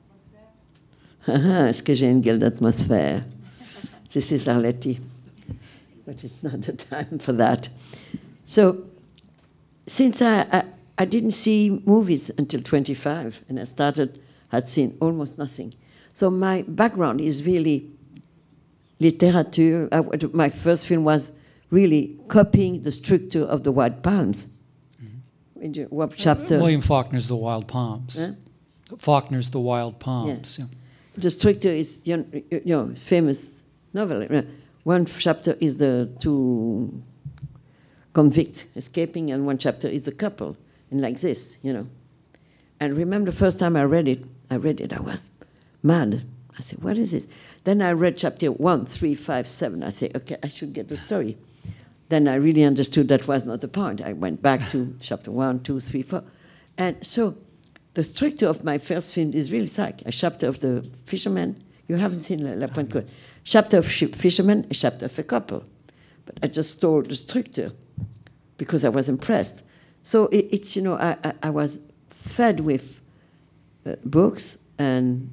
Est-ce que j'ai une gueule d'atmosphère? This is Arletty. But it's not the time for that. So, since I didn't see movies until 25, and had seen almost nothing. So my background is really literature. My first film was really copying the structure of the White Palms. Mm-hmm. What chapter? William Faulkner's The Wild Palms. Huh? Faulkner's The Wild Palms. Yeah. Yeah. The structure is, famous novel. One chapter is the two convicts escaping, and one chapter is the couple, and like this, And remember the first time I read it, I was mad. I said, what is this? Then I read chapter 1, 3, 5, 7. I said, okay, I should get the story. Then I really understood that was not the point. I went back to chapter 1, 2, 3, 4. And so the structure of my first film is really like a chapter of the fisherman. You haven't seen La Pointe Courte. Chapter of fisherman, a chapter of a couple. But I just stole the structure because I was impressed. So it's, I was fed with books and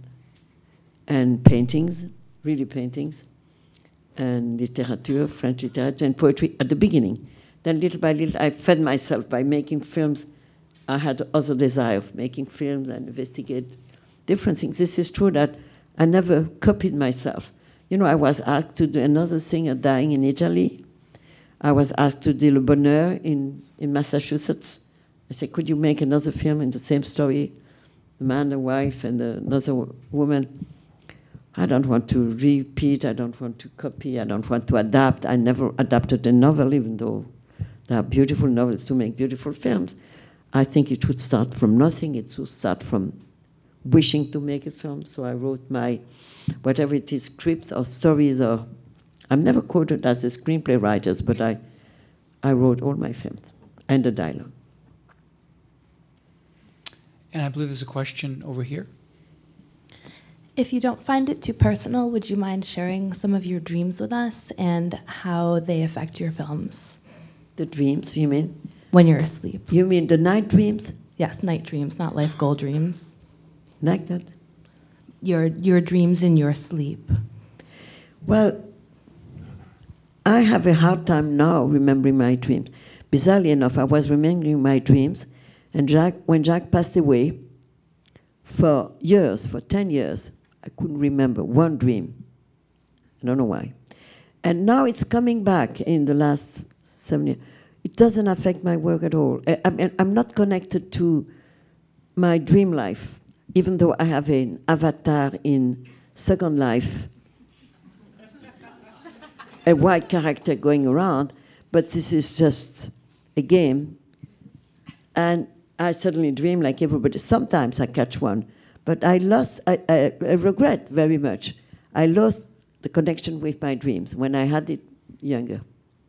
paintings, really paintings, and literature, French literature, and poetry at the beginning. Then little by little, I fed myself by making films. I had also desire of making films and investigate different things. This is true that I never copied myself. I was asked to do another singer dying in Italy. I was asked to do Le Bonheur in Massachusetts. I said, could you make another film in the same story? The man, the wife, and another woman. I don't want to repeat. I don't want to copy. I don't want to adapt. I never adapted a novel, even though there are beautiful novels to make beautiful films. I think it should start from nothing. It should start from wishing to make a film. So I wrote my, whatever it is, scripts or stories, or I'm never quoted as a screenplay writer, but I wrote all my films and the dialogue. And I believe there's a question over here. If you don't find it too personal, would you mind sharing some of your dreams with us and how they affect your films? The dreams, you mean? When you're asleep. You mean the night dreams? Yes, night dreams, not life goal dreams. Like that? Your dreams in your sleep. Well, I have a hard time now remembering my dreams. Bizarrely enough, I was remembering my dreams, and when Jacques passed away, for years, for 10 years, I couldn't remember one dream. I don't know why. And now it's coming back in the last 7 years. It doesn't affect my work at all. I'm not connected to my dream life, even though I have an avatar in Second Life, a white character going around, but this is just a game. And I certainly dream like everybody. Sometimes I catch one, but I regret very much. I lost the connection with my dreams when I had it younger.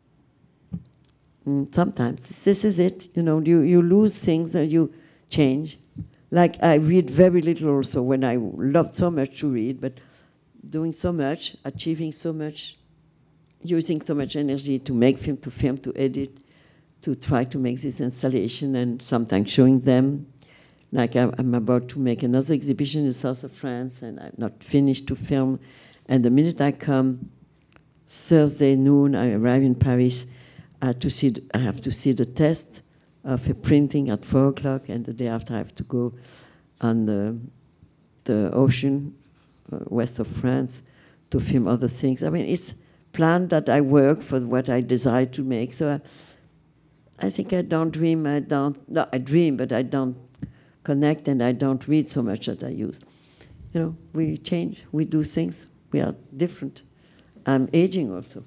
Sometimes this is it, you know, you lose things and you change. Like I read very little also when I loved so much to read, but doing so much, achieving so much, using so much energy to make film, to edit, to try to make this installation and sometimes showing them. Like I'm about to make another exhibition in the south of France and I'm not finished to film. And the minute I come, Thursday noon, I arrive in Paris, I have to see the test of a printing at 4 o'clock, and the day after I have to go on the ocean west of France to film other things. I mean, it's planned that I work for what I desire to make. So I think I don't dream. I dream, but I don't connect, and I don't read so much that I used. You know, we change, we do things, we are different. I'm aging also.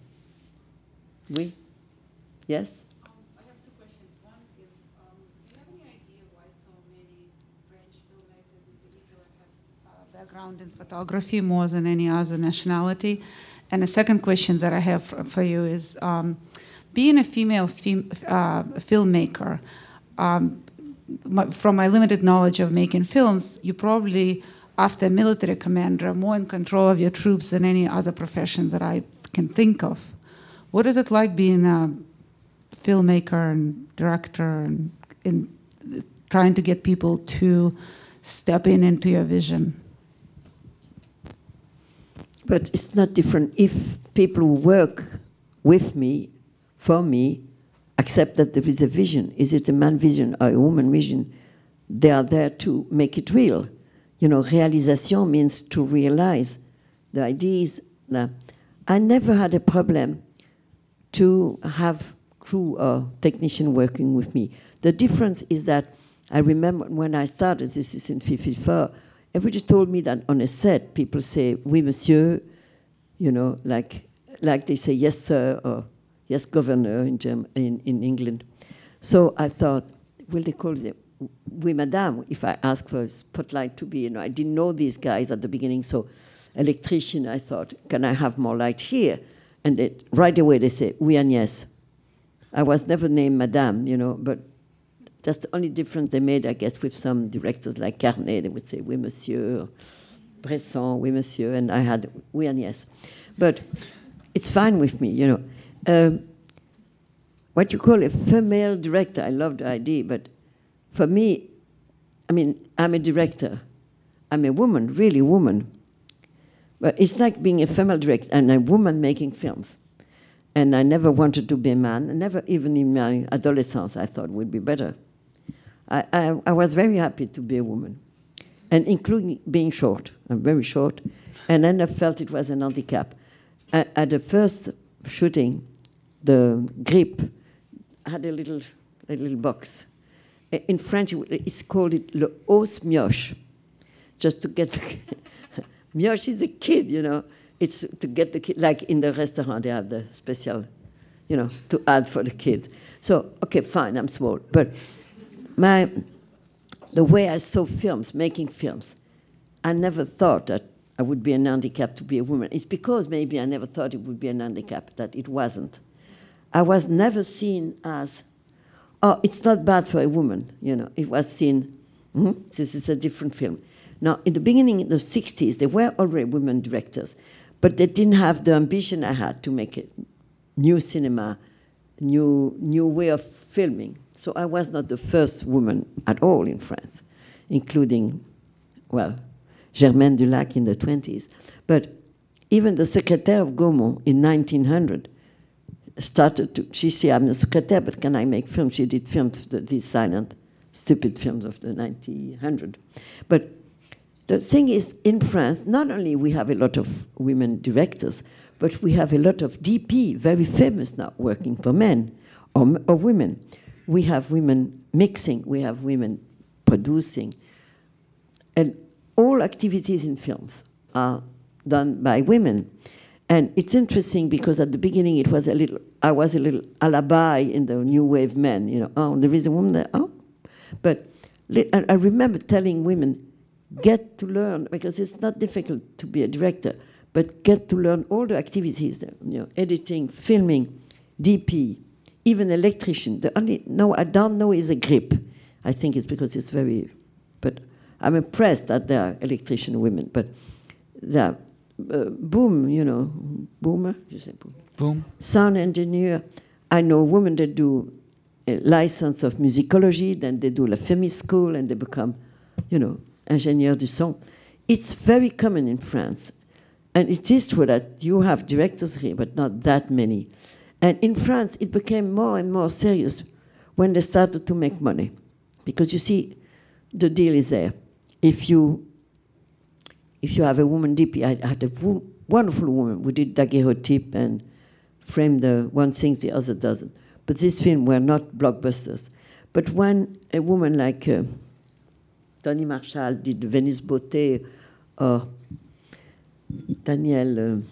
Yes? I have two questions. One is, do you have any idea why so many French filmmakers in particular have a background in photography more than any other nationality? And the second question that I have for you is, being a female filmmaker, from my limited knowledge of making films, you probably, after a military commander, are more in control of your troops than any other profession that I can think of. What is it like being a filmmaker and director and in trying to get people to step into your vision? But it's not different. If people who work with me, for me, accept that there is a vision, is it a man vision or a woman vision, they are there to make it real. You know, réalisation means to realize the ideas. I never had a problem to have crew or technician working with me. The difference is that I remember when I started, this is in 1954, everybody told me that on a set, people say, oui, monsieur, you know, like they say, yes, sir, or yes, governor in England. So I thought, will they call them, oui, madame, if I ask for a spotlight to be, you know, I didn't know these guys at the beginning, so electrician, I thought, can I have more light here? And right away they say, oui, Agnès. I was never named madame, you know, but that's the only difference they made, I guess, with some directors like Carnet. They would say, oui, monsieur, Bresson, oui, monsieur, and I had, oui, Agnès. But it's fine with me, you know. What you call a female director, I love the idea, but for me, I mean, I'm a director. I'm a woman, really woman. But it's like being a female director and a woman making films. And I never wanted to be a man. Never, even in my adolescence, I thought it would be better. I was very happy to be a woman, and including being short. I'm very short. And then I felt it was an handicap. At the first shooting, the grip had a little box. In French, it's called le os mioche, just to get the mioche is a kid, you know. It's to get the kid, like in the restaurant, they have the special, you know, to add for the kids. So, okay, fine, I'm small. But the way I saw films, making films, I never thought that I would be an handicap to be a woman. It's because maybe I never thought it would be an handicap, that it wasn't. I was never seen as, oh, it's not bad for a woman, you know. It was seen, This is a different film. Now, in the beginning, in the 60s, there were already women directors, but they didn't have the ambition I had to make a new cinema, new way of filming. So I was not the first woman at all in France, including, well, Germaine Dulac in the 20s. But even the secretary of Gaumont in 1900 started to, she said, I'm a secretary, but can I make films? She did films, these silent, stupid films of the 1900. But the thing is, in France, not only we have a lot of women directors, but we have a lot of DP, very famous now, working for men or women. We have women mixing, we have women producing. And all activities in films are done by women. And it's interesting because at the beginning I was a little alibi in the new wave men, you know, oh, there is a woman there, oh. But I remember telling women, get to learn, because it's not difficult to be a director, but get to learn all the activities, you know, editing, filming, DP, even electrician. The only no I don't know is a grip. I think it's because it's very, but I'm impressed that there are electrician women, but there boom, you know, boomer, you say boom. Boom. Sound engineer. I know women that do a license of musicology, then they do La Femis school, and they become, you know, ingénieur du son. It's very common in France. And it is true that you have directors here, but not that many. And in France, it became more and more serious when they started to make money. Because you see, the deal is there. If you have a woman DP, I had a wonderful woman who did daguerreotype and framed the one sings, the other doesn't. But these films were not blockbusters. But when a woman like Tony Marshall did Venus Beauté, or Danielle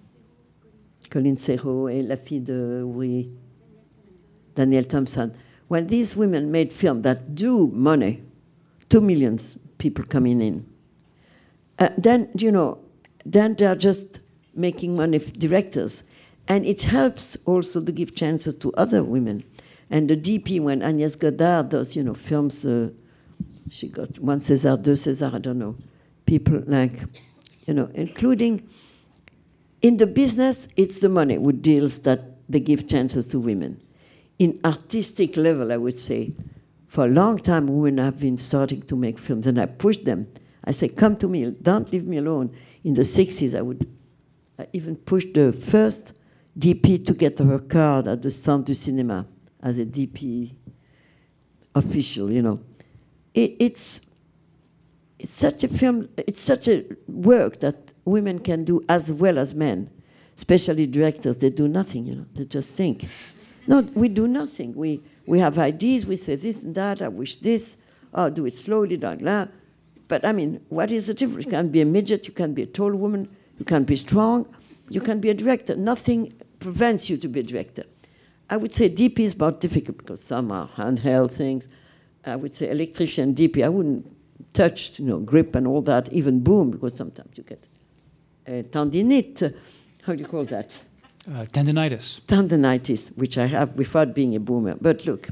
Colin Serrault et la fille de, oui, Danielle Thompson, when these women made films that do money, 2 million people coming in, then, you know, then they're just making money for directors. And it helps also to give chances to other women. And the DP, when Agnès Godard does, you know, films, she got 1 César, 2 César, I don't know, people like, you know, including in the business, it's the money with deals that they give chances to women. In artistic level, I would say, for a long time, women have been starting to make films, and I pushed them. I say, come to me, don't leave me alone. In the 60s, I even pushed the first DP to get her card at the Centre du Cinéma as a DP official, you know. It's such a film, it's such a work that women can do as well as men, especially directors. They do nothing, you know, they just think. No, we do nothing. We have ideas, we say this and that, I wish this, oh, do it slowly, don't la. But I mean, what is the difference? You can be a midget, you can be a tall woman, you can be strong, you can be a director. Nothing prevents you to be a director. I would say DP is more difficult because some are handheld things. I would say electrician, DP, I wouldn't touch, you know, grip and all that, even boom, because sometimes you get tendinite. How do you call that? Tendinitis. Tendinitis, which I have without being a boomer. But look,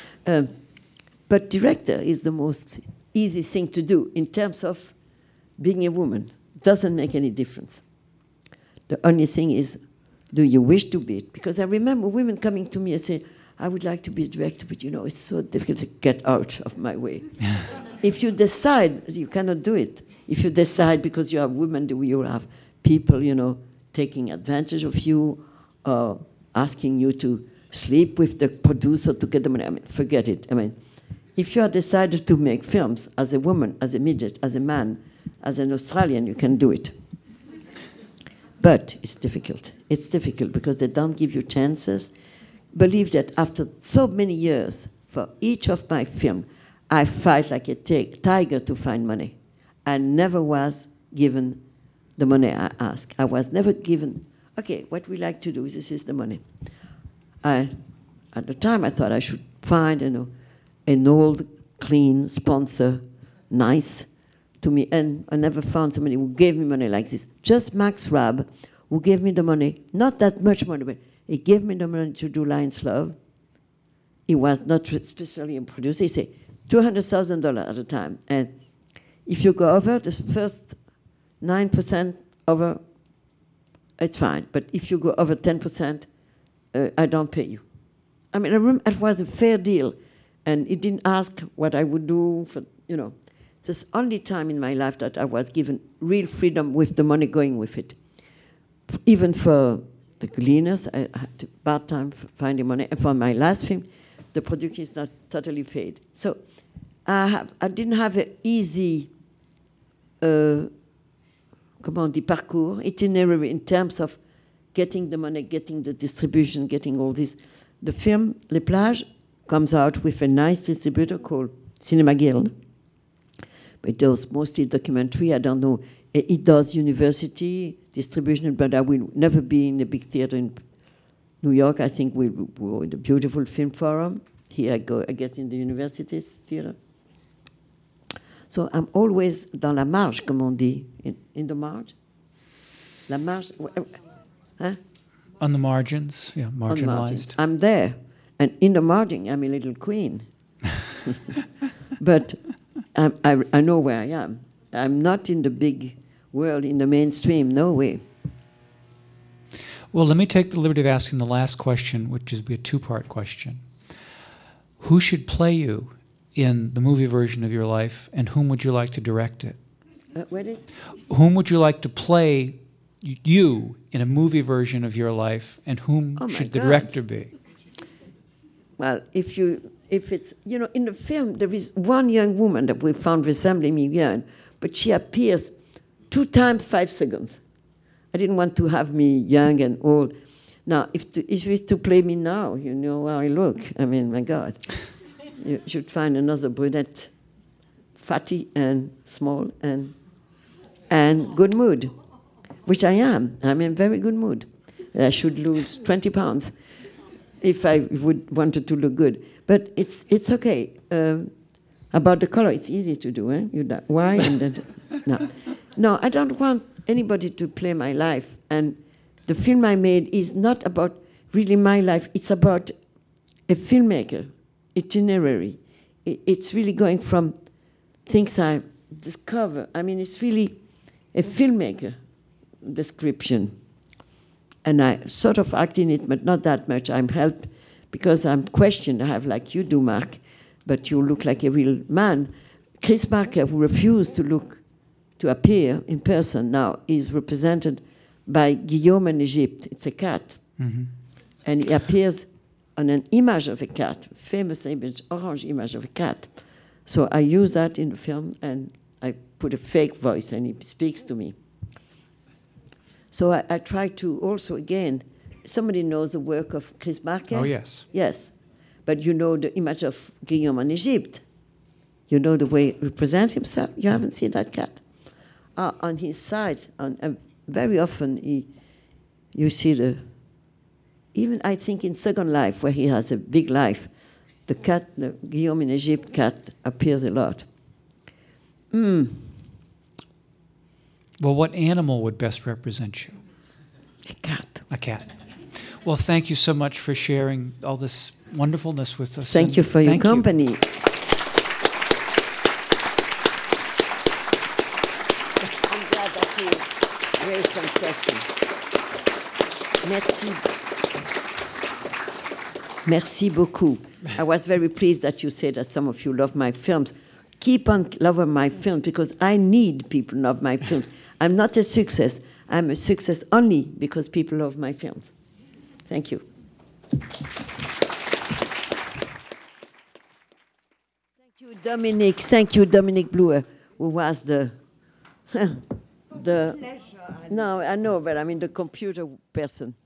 but director is the most easy thing to do in terms of being a woman. Doesn't make any difference. The only thing is, do you wish to be it? Because I remember women coming to me and saying, I would like to be a director, but you know, it's so difficult to get out of my way. If you decide, you cannot do it. If you decide because you are women, you have people, you know, taking advantage of you, or asking you to sleep with the producer to get the money. I mean, forget it. I mean, if you are decided to make films as a woman, as a midget, as a man, as an Australian, you can do it. But it's difficult. It's difficult because they don't give you chances. Believe that after so many years, for each of my films, I fight like a tiger to find money. I never was given the money I asked. I was never given, okay, what we like to do, this is the money. At the time, I thought I should find, you know, an old, clean sponsor, nice to me, and I never found somebody who gave me money like this. Just Max Raab, who gave me the money, not that much money, but he gave me the money to do Lion's Love. He was not especially a producer. He said, $200,000 at a time. And if you go over the first 9% over, it's fine. But if you go over 10%, I don't pay you. I mean, I remember it was a fair deal, and it didn't ask what I would do for, you know. It's the only time in my life that I was given real freedom with the money going with it. Even for the cleaners, I had to part-time finding money. And for my last film, the production is not totally paid. So I didn't have an easy, comment on dit, parcours, itinerary in terms of getting the money, getting the distribution, getting all this. The film, Les Plages, comes out with a nice distributor called Cinema Guild. It does mostly documentary. I don't know. It does university distribution, but I will never be in a big theater in New York. I think we'll go in the beautiful film forum. Here I get in the university theater. So I'm always dans la marge, comme on dit, in the marge. La marge, huh? On the margins, yeah, marginalized. I'm there, and in the margin, I'm a little queen. But I know where I am. I'm not in the big world, in the mainstream, no way. Well, let me take the liberty of asking the last question, which is a two-part question. Who should play you in the movie version of your life, and whom would you like to direct it? What is? Whom would you like to play you in a movie version of your life, and whom should the director be? Well, if it's, you know, in the film, there is one young woman that we found resembling me young, but she appears 2 times 5 seconds. I didn't want to have me young and old. Now, if it's to play me now, you know how I look. I mean, my God. You should find another brunette, fatty and small and good mood, which I am. I'm in very good mood. I should lose 20 pounds if I wanted to look good. But it's okay. About the color, it's easy to do. Why? And then, no, I don't want anybody to play my life. And the film I made is not about really my life. It's about a filmmaker, itinerary. It's really going from things I discover. I mean, it's really a filmmaker description. And I sort of act in it, but not that much. I'm helped because I'm questioned. I have, like you do, Mark, but you look like a real man. Chris Marker, who refused to appear in person now, is represented by Guillaume in Egypt. It's a cat. Mm-hmm. And he appears on an image of a cat, famous image, orange image of a cat. So I use that in the film, and I put a fake voice, and he speaks to me. So I try to also, again, somebody knows the work of Chris Marker? Oh, yes. Yes. But you know the image of Guillaume in Egypt. You know the way he presents himself. You haven't seen that cat. On his side, very often you see even I think in Second Life, where he has a big life, the cat, the Guillaume in Egypt cat, appears a lot. Well, what animal would best represent you? A cat. A cat. Well, thank you so much for sharing all this wonderfulness with us. Thank you for your company. I'm glad that you raised some questions. Merci. Merci beaucoup. I was very pleased that you said that some of you love my films. Keep on loving my films, because I need people to love my films. I'm not a success. I'm a success only because people love my films. Thank you. Thank you, Dominic. Thank you, Dominic Bluer, who was the no, I know, but I mean the computer person.